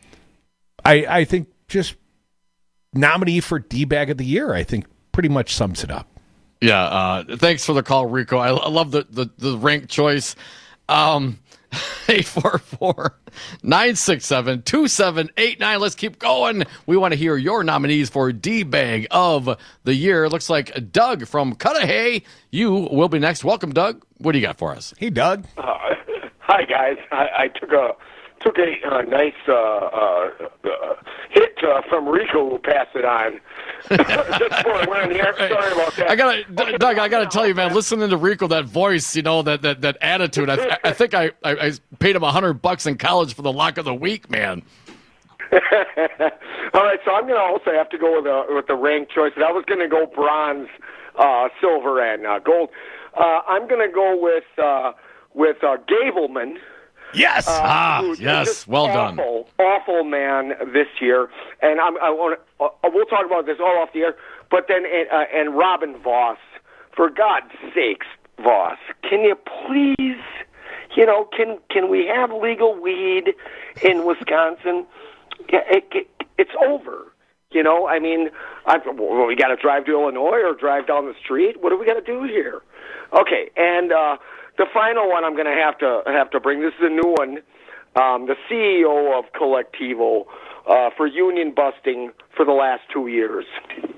I, I think just nominee for D-Bag of the Year, I think pretty much sums it up. Yeah, uh, thanks for the call, Rico. I, I love the, the, the rank choice. Um, eight four four, nine six seven, two seven eight nine. Let's keep going. We want to hear your nominees for D-Bag of the Year. It looks like Doug from Cudahy. You will be next. Welcome, Doug. What do you got for us? Hey, Doug. Uh, hi, guys. I, I took a took a uh, nice uh, uh, uh, hit uh, from Rico who passed it on. Just before I went on the air. Sorry about that. I gotta, D- Doug. I gotta tell you, man. Listening to Rico, that voice, you know, that that, that attitude. I, th- I think I, I, I paid him a hundred bucks in college for the lock of the week, man. All right, so I'm going to also have to go with the with the ranked choices. I was going to go bronze, uh, silver, and uh, gold. Uh, I'm going to go with uh, with uh, Gableman. Yes. Uh, ah, who's yes. just Well awful, done. Awful man this year, and I'm, I want. Uh, we'll talk about this all off the air. But then, uh, and Robin Voss, for God's sakes, Voss, can you please, you know, can can we have legal weed in Wisconsin? It, it, it's over. You know, I mean, I, well, we got to drive to Illinois or drive down the street. What do we got to do here? Okay, and uh, the final one I'm going to have to have to bring. This is a new one. Um, the C E O of Collectivo uh, for union busting for the last two years.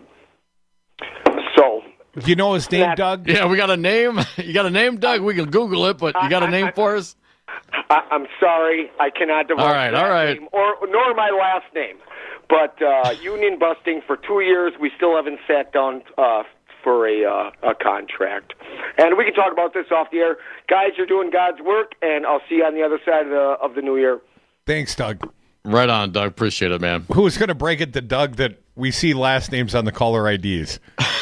So, do you know his name, Doug? Yeah, we got a name. You got a name, Doug? We can Google it, but you got a name for us? I, I'm sorry, I cannot divulge All right, that all right. name, or nor my last name. But uh, union busting for two years, we still haven't sat down uh, for a uh, a contract. And we can talk about this off the air. Guys, you're doing God's work, and I'll see you on the other side of the, of the new year. Thanks, Doug. Right on, Doug. Appreciate it, man. Who's going to break it to Doug that we see last names on the caller I Ds?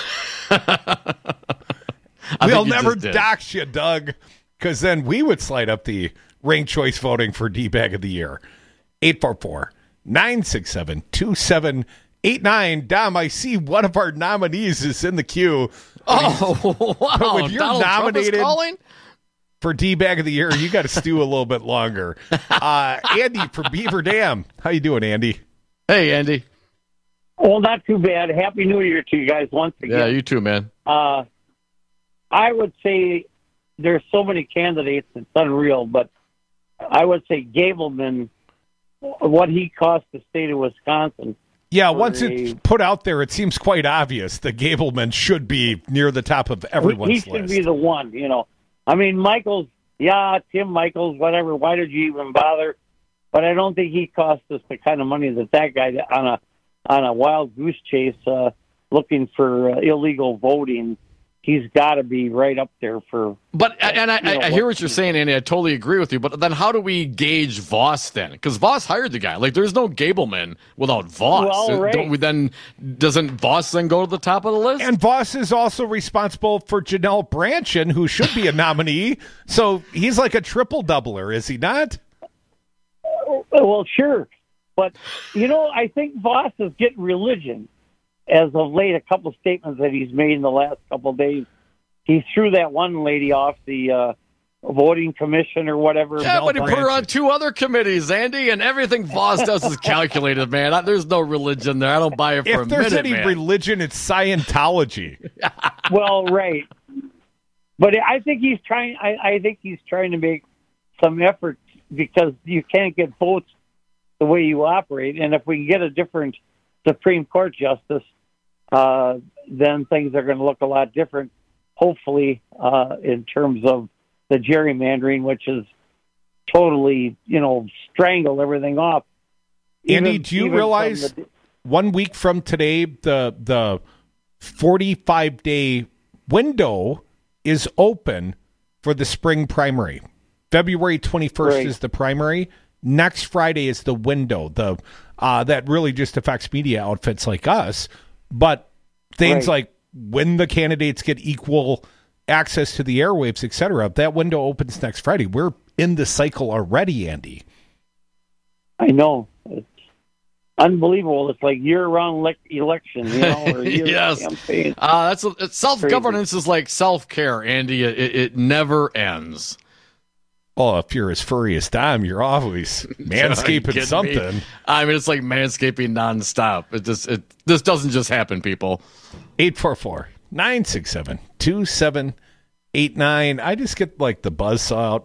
We'll never dox you, Doug, because then we would slide up the ranked choice voting for D-Bag of the Year. eight four four, nine six seven, two seven eight nine. Dom, I see one of our nominees is in the queue. Oh, wow. But when you're Donald nominated Trump is calling? for D-Bag of the Year, you got to stew a little bit longer. Uh, Andy from Beaver Dam. How you doing, Andy? Hey, Andy. Well, not too bad. Happy New Year to you guys once again. Yeah, you too, man. Uh, I would say there's so many candidates, it's unreal, but I would say Gableman, what he cost the state of Wisconsin. Yeah, once a, it's put out there, it seems quite obvious that Gableman should be near the top of everyone's he list. He should be the one, you know. I mean, Michaels, yeah, Tim Michaels, whatever, why did you even bother? But I don't think he cost us the kind of money that that guy on a on a wild goose chase uh, looking for uh, illegal voting. He's got to be right up there for. But and I, you know, I hear what you're saying, Andy. I totally agree with you. But then, how do we gauge Voss then? Because Voss hired the guy. Like, there's no Gableman without Voss. Well, right. Don't we then? Doesn't Voss then go to the top of the list? And Voss is also responsible for Janelle Brandtjen, who should be a nominee. So he's like a triple doubler, is he not? Well, sure, but you know, I think Voss is getting religion. As of late, a couple of statements that he's made in the last couple of days, he threw that one lady off the uh, voting commission or whatever. Yeah, but he put her on two other committees, Andy, and everything Voss does is calculated, man. I, there's no religion there. I don't buy it for if a minute, there's any man. religion, it's Scientology. Well, right, but I think he's trying. I, I think he's trying to make some effort because you can't get votes the way you operate, and if we can get a different Supreme Court justice, uh, then things are going to look a lot different, hopefully, uh, in terms of the gerrymandering, which is totally, you know, strangle everything off. Andy, Even, do you even realize the, one week from today, the the forty-five day window is open for the spring primary? February twenty-first right. is the primary. Next Friday is the window. The uh, that really just affects media outfits like us. But things right. like when the candidates get equal access to the airwaves, et cetera, that window opens next Friday. We're in the cycle already, Andy. I know. It's unbelievable. It's like year-round le- election, you know, or year yes. campaign. Uh, that's a, self-governance is like self-care, Andy. It, it never ends. Oh, if you're as furry as Dom, you're always manscaping something. Me? I mean, it's like manscaping nonstop. It just it this doesn't just happen, people. eight four four, nine six seven, two seven eight nine. I just get like the buzzsaw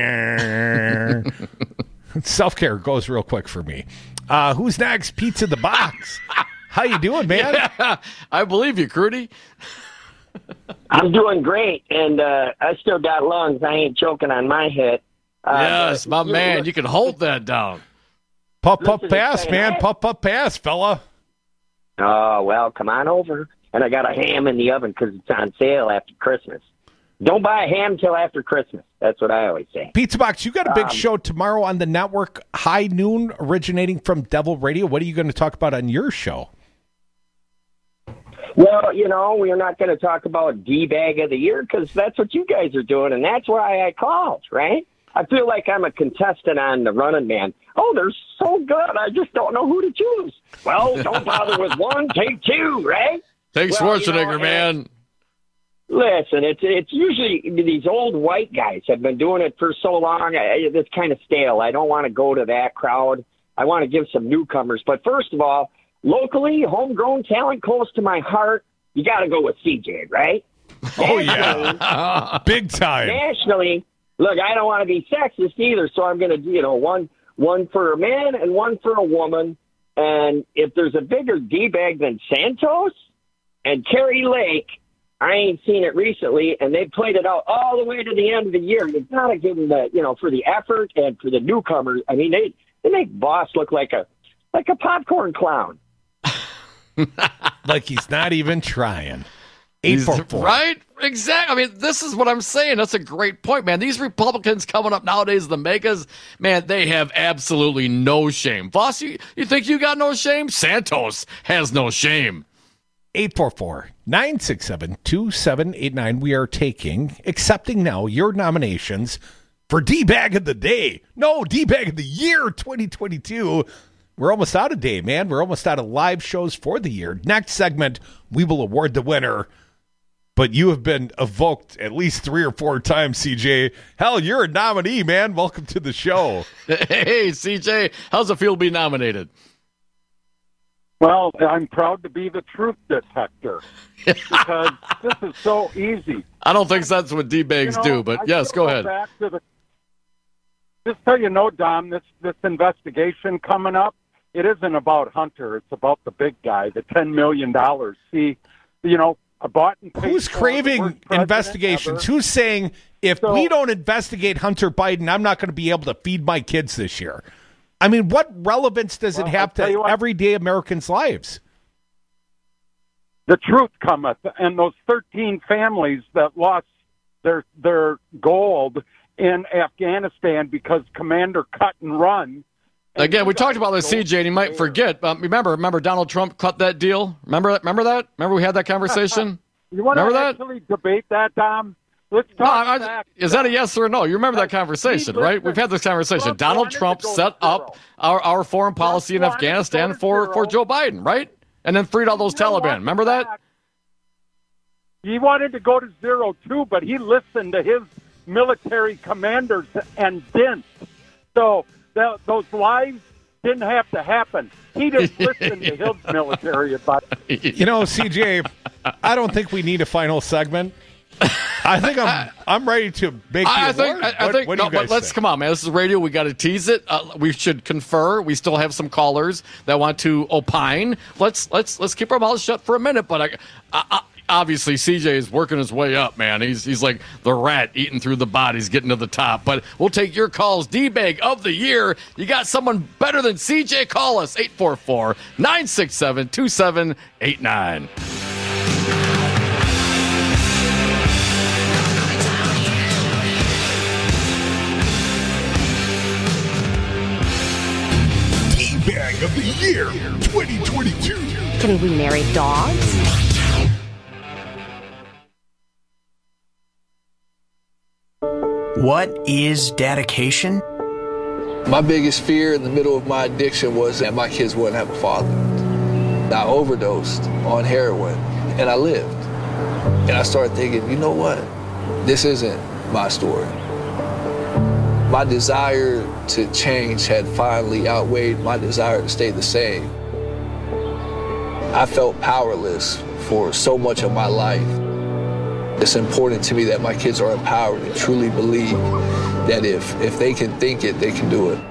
out. Self-care goes real quick for me. Uh, who's next? Pizza the Box. How you doing, man? Yeah, I believe you, Crudy. I'm doing great, and uh, I still got lungs. I ain't choking on my head. Uh, yes, my man. Look, you can hold that down. Puff, puff, pass, man. Puff, puff, pass, fella. Oh, well, come on over. And I got a ham in the oven because it's on sale after Christmas. Don't buy a ham till after Christmas. That's what I always say. Pizza Box, you got a big um, show tomorrow on the network, High Noon, originating from Devil Radio. What are you going to talk about on your show? Well, you know, we're not going to talk about D-Bag of the Year because that's what you guys are doing, and that's why I called, right? I feel like I'm a contestant on the Running Man. Oh, they're so good. I just don't know who to choose. Well, don't bother with one. Take two, right? Take well, Schwarzenegger, you know, man. Listen, it's it's usually these old white guys have been doing it for so long. I, it's kind of stale. I don't want to go to that crowd. I want to give some newcomers. But first of all, locally, homegrown talent close to my heart, you got to go with C J, right? Oh, yeah. Big time. Nationally, look, I don't want to be sexist either, so I'm going to do, you know, one one for a man and one for a woman. And if there's a bigger D-bag than Santos and Kerry Lake, I ain't seen it recently, and they played it out all the way to the end of the year. You've got to give them the, you know, for the effort and for the newcomers. I mean, they, they make Boss look like a like a popcorn clown. Like he's not even trying. eight four four. Right? Exactly. I mean, this is what I'm saying. That's a great point, man. These Republicans coming up nowadays, the megas, man, they have absolutely no shame. Boss, you, you think you got no shame? Santos has no shame. eight four four, nine six seven, two seven eight nine. We are taking, accepting now your nominations for D-Bag of the Day. No, D-Bag of the Year twenty twenty-two. we're almost out of day, man. We're almost out of live shows for the year. Next segment, we will award the winner. But you have been evoked at least three or four times, C J. Hell, you're a nominee, man. Welcome to the show. Hey, C J, how's it feel to be nominated? Well, I'm proud to be the truth detector because this is so easy. I don't think that's what D-bags You know, do, but I yes, go go ahead. back to the, just so you know, Dom, this, this investigation coming up, it isn't about Hunter. It's about the big guy, the ten million dollars. See, you know, I bought and paid Who's for craving the worst president investigations? ever. Who's saying, if So- we don't investigate Hunter Biden, I'm not going to be able to feed my kids this year? I mean, what relevance does Well, it have I'll tell you to what. everyday Americans' lives? The truth cometh, and those thirteen families that lost their their gold in Afghanistan because Commander cut and run. Again, we talked about this, C J, and you might forget. Um, remember, remember Donald Trump cut that deal? Remember that? Remember that? Remember we had that conversation? You want remember to that? actually debate that, Dom? Let's No, talk I- back. is that a yes or a no? You remember that conversation, right? We've had this conversation. Trump Donald wanted to Trump go set to up our, our foreign policy in wanted to go Afghanistan to for, zero. for Joe Biden, right? And then freed all those You know Taliban. what? Remember that? He wanted to go to zero too, but he listened to his military commanders and didn't. So that, those lives didn't have to happen. He didn't listen to his military advice. You know, C J, I don't think we need a final segment. I think I'm I'm ready to make the I, I think. award. I, I What- think. what do No, you guys but let's think? come on, man. This is radio. We got to tease it. Uh, we should confer. We still have some callers that want to opine. Let's let's let's keep our mouths shut for a minute. But I, I, I, obviously, C J is working his way up, man. He's he's like the rat eating through the bodies, getting to the top. But we'll take your calls. D-Bag of the year. You got someone better than C J? Call us eight four four, nine six seven, two seven eight nine. D-Bag of the Year twenty twenty-two. Can we marry dogs? What is dedication? My biggest fear in the middle of my addiction was that my kids wouldn't have a father. I overdosed on heroin, and I lived. And I started thinking, you know what? This isn't my story. My desire to change had finally outweighed my desire to stay the same. I felt powerless for so much of my life. It's important to me that my kids are empowered and truly believe that if, if they can think it, they can do it.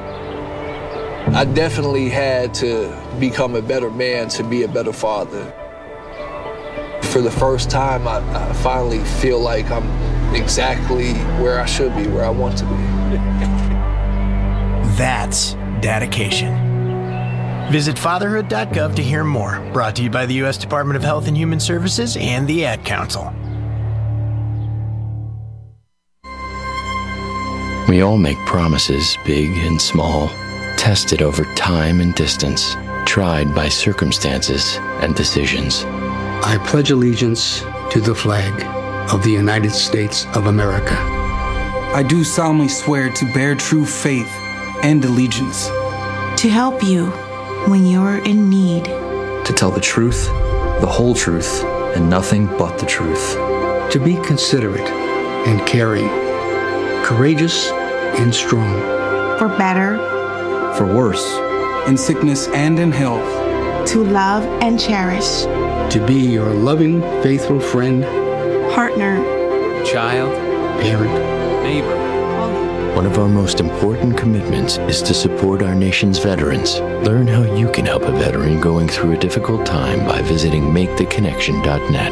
I definitely had to become a better man to be a better father. For the first time, I, I finally feel like I'm exactly where I should be, where I want to be. That's dedication. Visit fatherhood dot gov to hear more. Brought to you by the U S Department of Health and Human Services and the Ad Council. We all make promises, big and small, tested over time and distance, tried by circumstances and decisions. I pledge allegiance to the flag of the United States of America. I do solemnly swear to bear true faith and allegiance. To help you when you're in need. To tell the truth, the whole truth, and nothing but the truth. To be considerate and caring. Courageous and strong. For better. For worse. In sickness and in health. To love and cherish. To be your loving, faithful friend. Partner. Child. Parent. Neighbor. One of our most important commitments is to support our nation's veterans. Learn how you can help a veteran going through a difficult time by visiting make the connection dot net.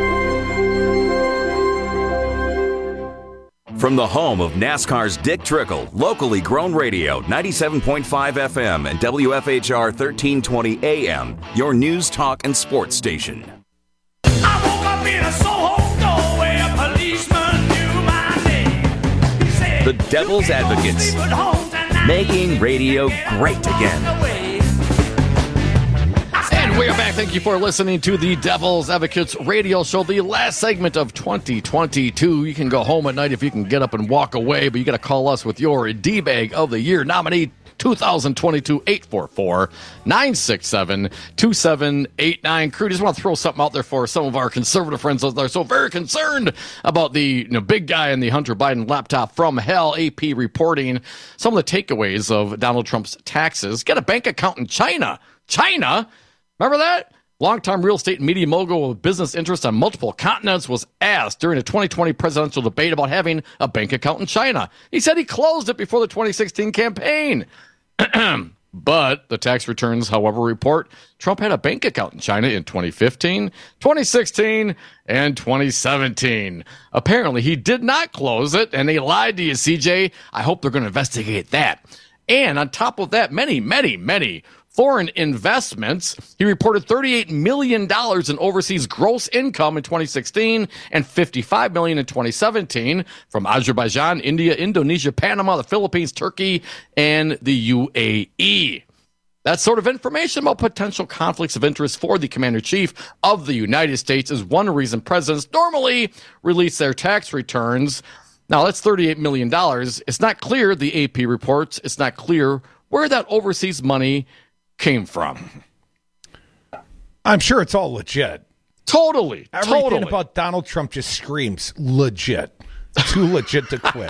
From the home of NASCAR's Dick Trickle, locally grown radio, ninety-seven point five F M and W F H R thirteen twenty A M, your news, talk, and sports station. I woke up in a Soho store where a policeman knew my name. He said, The Devil's Advocates, making radio great again. And we are back. Thank you for listening to the Devil's Advocates radio show, the last segment of twenty twenty-two. You can go home at night if you can get up and walk away, but you got to call us with your D-Bag of the Year nominee two thousand twenty-two, eight four four, nine six seven, two seven eight nine. Crew, just want to throw something out there for some of our conservative friends that are so very concerned about the you know, big guy in the Hunter Biden laptop from hell. A P reporting some of the takeaways of Donald Trump's taxes. Get a bank account in China. China? Remember that? Longtime real estate and media mogul with business interests on multiple continents was asked during a twenty twenty presidential debate about having a bank account in China. He said he closed it before the twenty sixteen campaign. But the tax returns, however, report Trump had a bank account in China in twenty fifteen, twenty sixteen, and twenty seventeen. Apparently, he did not close it, and they lied to you, C J. I hope they're going to investigate that. And on top of that, many, many, many foreign investments. He reported thirty-eight million dollars in overseas gross income in twenty sixteen and fifty-five million dollars in twenty seventeen from Azerbaijan, India, Indonesia, Panama, the Philippines, Turkey, and the U A E. That sort of information about potential conflicts of interest for the commander-in-chief of the United States is one reason presidents normally release their tax returns. Now, that's thirty-eight million dollars. It's not clear, the A P reports, it's not clear where that overseas money came from. I'm sure it's all legit. Totally. Everything totally. about Donald Trump just screams legit. Too legit to quit.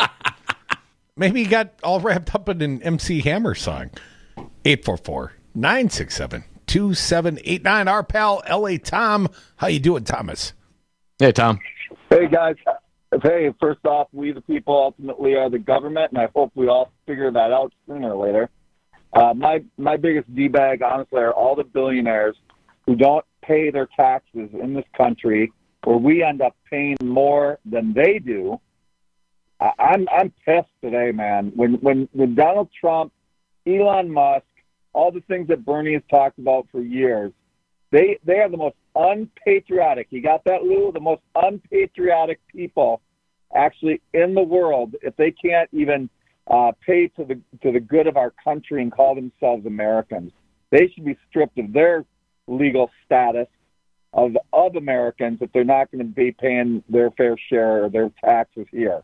Maybe he got all wrapped up in an M C Hammer song. eight four four, nine six seven, two seven eight nine. Our pal L A Tom. How you doing, Thomas? Hey, Tom. Hey, guys. Hey, first off, we the people ultimately are the government, and I hope we all figure that out sooner or later. Uh, my my biggest D-bag, honestly, are all the billionaires who don't pay their taxes in this country, where we end up paying more than they do. I, I'm I'm pissed today, man. When when when Donald Trump, Elon Musk, all the things that Bernie has talked about for years, they they are the most unpatriotic. You got that, Lou? The most unpatriotic people actually in the world. If they can't even Uh, pay to the to the good of our country and call themselves Americans, they should be stripped of their legal status of of Americans if they're not going to be paying their fair share of their taxes here.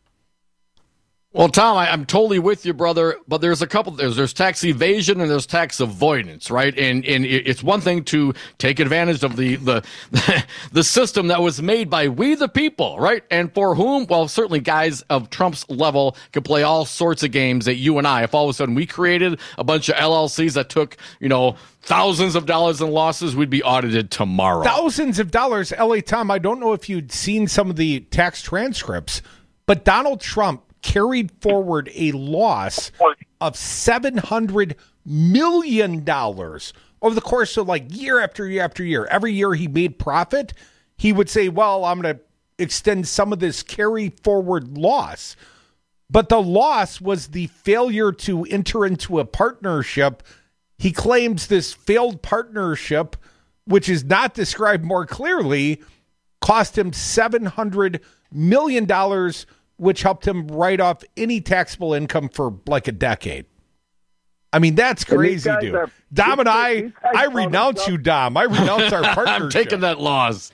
Well, Tom, I, I'm totally with you, brother. But there's a couple. There's there's tax evasion and there's tax avoidance, right? And and it's one thing to take advantage of the the the system that was made by we the people, right? And for whom, well, certainly guys of Trump's level can play all sorts of games that you and I. If all of a sudden we created a bunch of L L Cs that took, you know, thousands of dollars in losses, we'd be audited tomorrow. Thousands of dollars, L A Tom. I don't know if you'd seen some of the tax transcripts, but Donald Trump carried forward a loss of seven hundred million dollars over the course of like year after year after year. Every year he made profit, he would say, well, I'm going to extend some of this carry forward loss. But the loss was the failure to enter into a partnership. He claims this failed partnership, which is not described more clearly, cost him seven hundred million dollars, which helped him write off any taxable income for like a decade. I mean, that's crazy, dude. Are, Dom and I, I renounce you, Dom. I renounce our partnership. I'm taking that loss.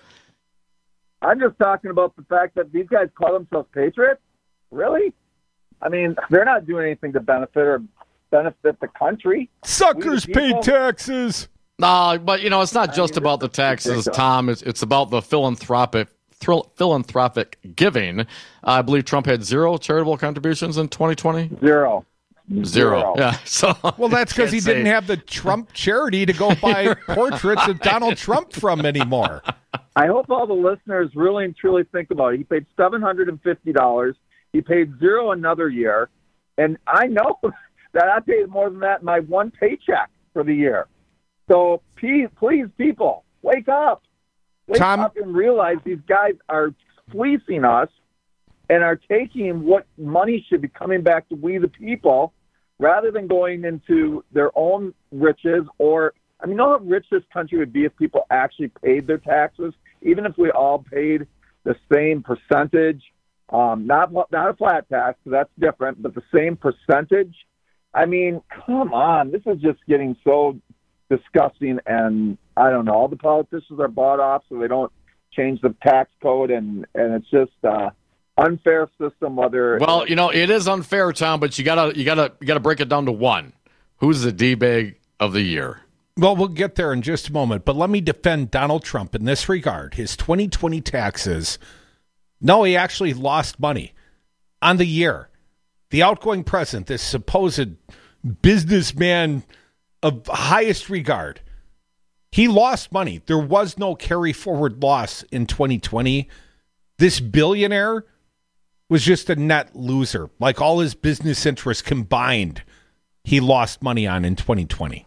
I'm just talking about the fact that these guys call themselves patriots. Really? I mean, they're not doing anything to benefit or benefit the country. Suckers pay taxes. No, but, you know, it's not just I mean, about the taxes, ridiculous. Tom. It's, it's about the philanthropic philanthropic giving. Uh, I believe Trump had zero charitable contributions in twenty twenty. Zero. Zero. Zero. Yeah. So well, that's because he say. didn't have the Trump charity to go buy portraits of Donald Trump from anymore. I hope all the listeners really and truly think about it. He paid seven hundred fifty dollars. He paid zero another year. And I know that I paid more than that in my one paycheck for the year. So please, please people, wake up. Wake Tom, up and realize these guys are fleecing us and are taking what money should be coming back to we the people rather than going into their own riches. Or, I mean, you know how rich this country would be if people actually paid their taxes, even if we all paid the same percentage, um, not, not a flat tax, so that's different, but the same percentage. I mean, come on. This is just getting so disgusting, and I don't know. All the politicians are bought off, so they don't change the tax code, and, and it's just uh, unfair system. Whether well, you know, it is unfair, Tom, but you gotta you gotta you gotta break it down to one. who's the D-bag of the year? Well, we'll get there in just a moment, but let me defend Donald Trump in this regard. His twenty twenty taxes, no, he actually lost money on the year. The outgoing president, this supposed businessman of highest regard, he lost money. There was no carry forward loss in twenty twenty. This billionaire was just a net loser. Like all his business interests combined, he lost money on in twenty twenty.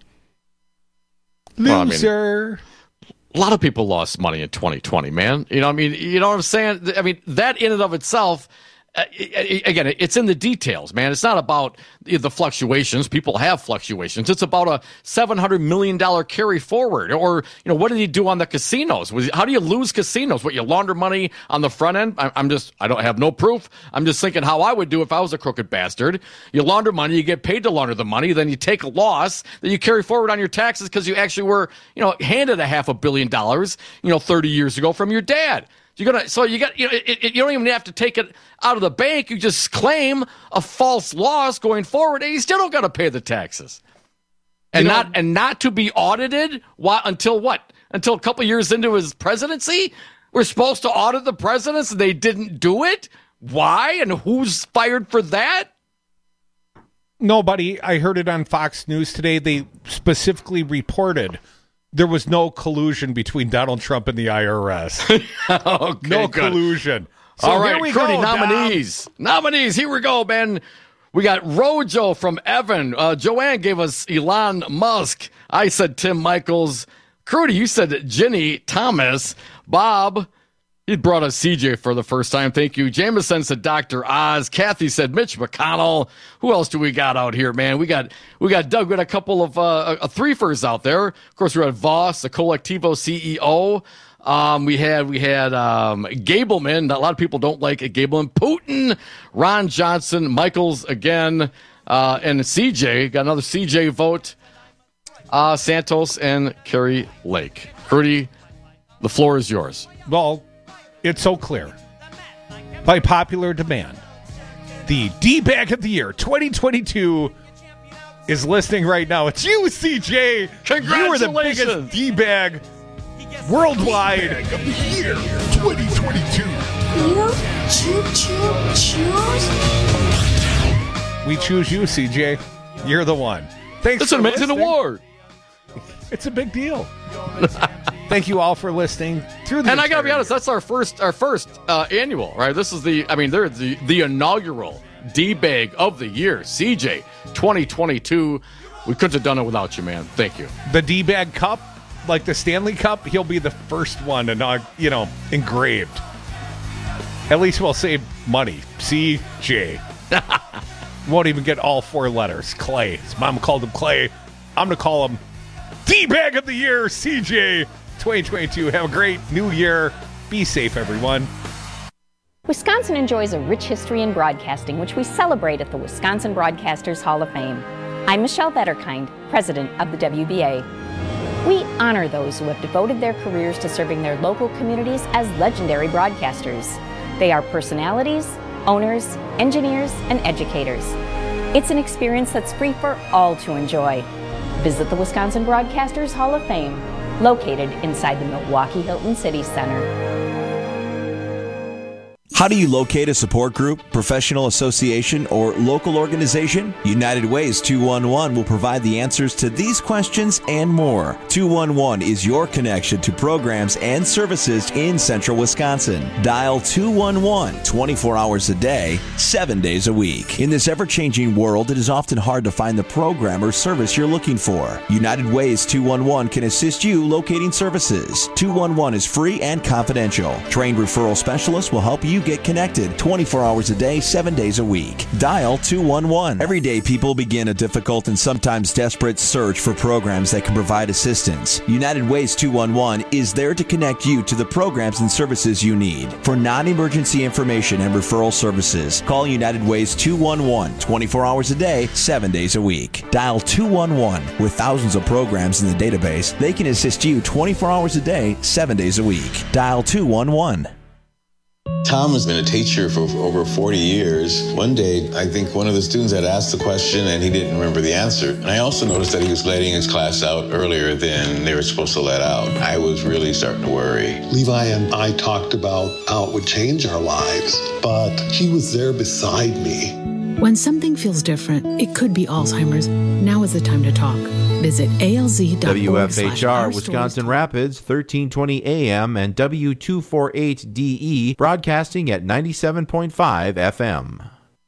Loser. Well, I mean, a lot of people lost money in twenty twenty, man. You know what I mean? You know what I'm saying? I mean, that in and of itself, uh, again, it's in the details, man. It's not about the fluctuations. People have fluctuations. It's about a seven hundred million dollars carry forward. Or, you know, what did he do on the casinos? Was, how do you lose casinos? What, you launder money on the front end? I, I'm just, I don't have no proof. I'm just thinking how I would do if I was a crooked bastard. You launder money, you get paid to launder the money, then you take a loss that you carry forward on your taxes because you actually were, you know, handed a half a billion dollars, you know, thirty years ago from your dad. You're gonna, so you got, you know, it, it, you don't even have to take it out of the bank. You just claim a false loss going forward, and you still don't got to pay the taxes, and you know, not and not to be audited. Why, until what? Until a couple years into his presidency, we're supposed to audit the presidents, and they didn't do it. Why? And who's fired for that? Nobody. I heard it on Fox News today. They specifically reported there was no collusion between Donald Trump and the I R S. okay, no good. collusion. So All right, here we Crudy, go, nominees. Dom. Nominees, here we go, man. We got Rojo from Evan. Uh, Joanne gave us Elon Musk. I said Tim Michaels. Crudy, you said Ginny Thomas. Bob, he brought us C J for the first time. Thank you. Jameson said Doctor Oz. Kathy said Mitch McConnell. Who else do we got out here, man? We got we got Doug. We got a couple of uh, a threefers out there. Of course, we had Voss, the Collectivo C E O. Um, we had we had um, Gableman. A lot of people don't like Gableman. Putin, Ron Johnson, Michaels again, uh, and C J. Got another C J vote. Uh, Santos and Kerry Lake. Crudy, the floor is yours. Well, it's so clear. By popular demand, the D-Bag of the Year twenty twenty-two is listening right now. It's you, C J. You are the biggest D-Bag worldwide. D-Bag of the Year twenty twenty-two. You choose, choose, choose. We choose you, C J. You're the one. Thanks. It's an amazing listening. award. It's a big deal. Thank you all for listening through the And I gotta be honest, that's our first our first uh, annual, right? This is the I mean, they're the the inaugural D-Bag of the Year, C J twenty twenty-two. We couldn't have done it without you, man. Thank you. The D-Bag Cup, like the Stanley Cup, he'll be the first one to not, you know, engraved. At least we'll save money. C J. Won't even get all four letters. Clay. His mom called him Clay. I'm gonna call him D-Bag of the Year, C J twenty twenty-two. Have a great new year. Be safe, everyone. Wisconsin enjoys a rich history in broadcasting, which we celebrate at the Wisconsin Broadcasters Hall of Fame. I'm Michelle Vetterkind, president of the W B A. We honor those who have devoted their careers to serving their local communities as legendary broadcasters. They are personalities, owners, engineers, and educators. It's an experience that's free for all to enjoy. Visit the Wisconsin Broadcasters Hall of Fame, located inside the Milwaukee Hilton City Center. How do you locate a support group, professional association, or local organization? United Ways two one one will provide the answers to these questions and more. two one one is your connection to programs and services in central Wisconsin. Dial two one one twenty-four hours a day, seven days a week. In this ever-changing world, it is often hard to find the program or service you're looking for. United Ways two one one can assist you locating services. two one one is free and confidential. Trained referral specialists will help you get connected twenty-four hours a day, seven days a week. Dial two one one. Every day, people begin a difficult and sometimes desperate search for programs that can provide assistance. United Ways two one one is there to connect you to the programs and services you need. For non-emergency information and referral services, call United Ways two one one twenty-four hours a day, seven days a week. Dial two one one. With thousands of programs in the database, they can assist you twenty-four hours a day, seven days a week. Dial two one one. Tom has been a teacher for over forty years. One day, I think one of the students had asked the question and he didn't remember the answer. And I also noticed that he was letting his class out earlier than they were supposed to let out. I was really starting to worry. Levi and I talked about how it would change our lives, but he was there beside me. When something feels different, it could be Alzheimer's. Now is the time to talk. Visit A L Z dot org. W F H slash R our Wisconsin stories. Rapids, thirteen twenty A M and W two forty-eight D E, broadcasting at ninety-seven point five F M.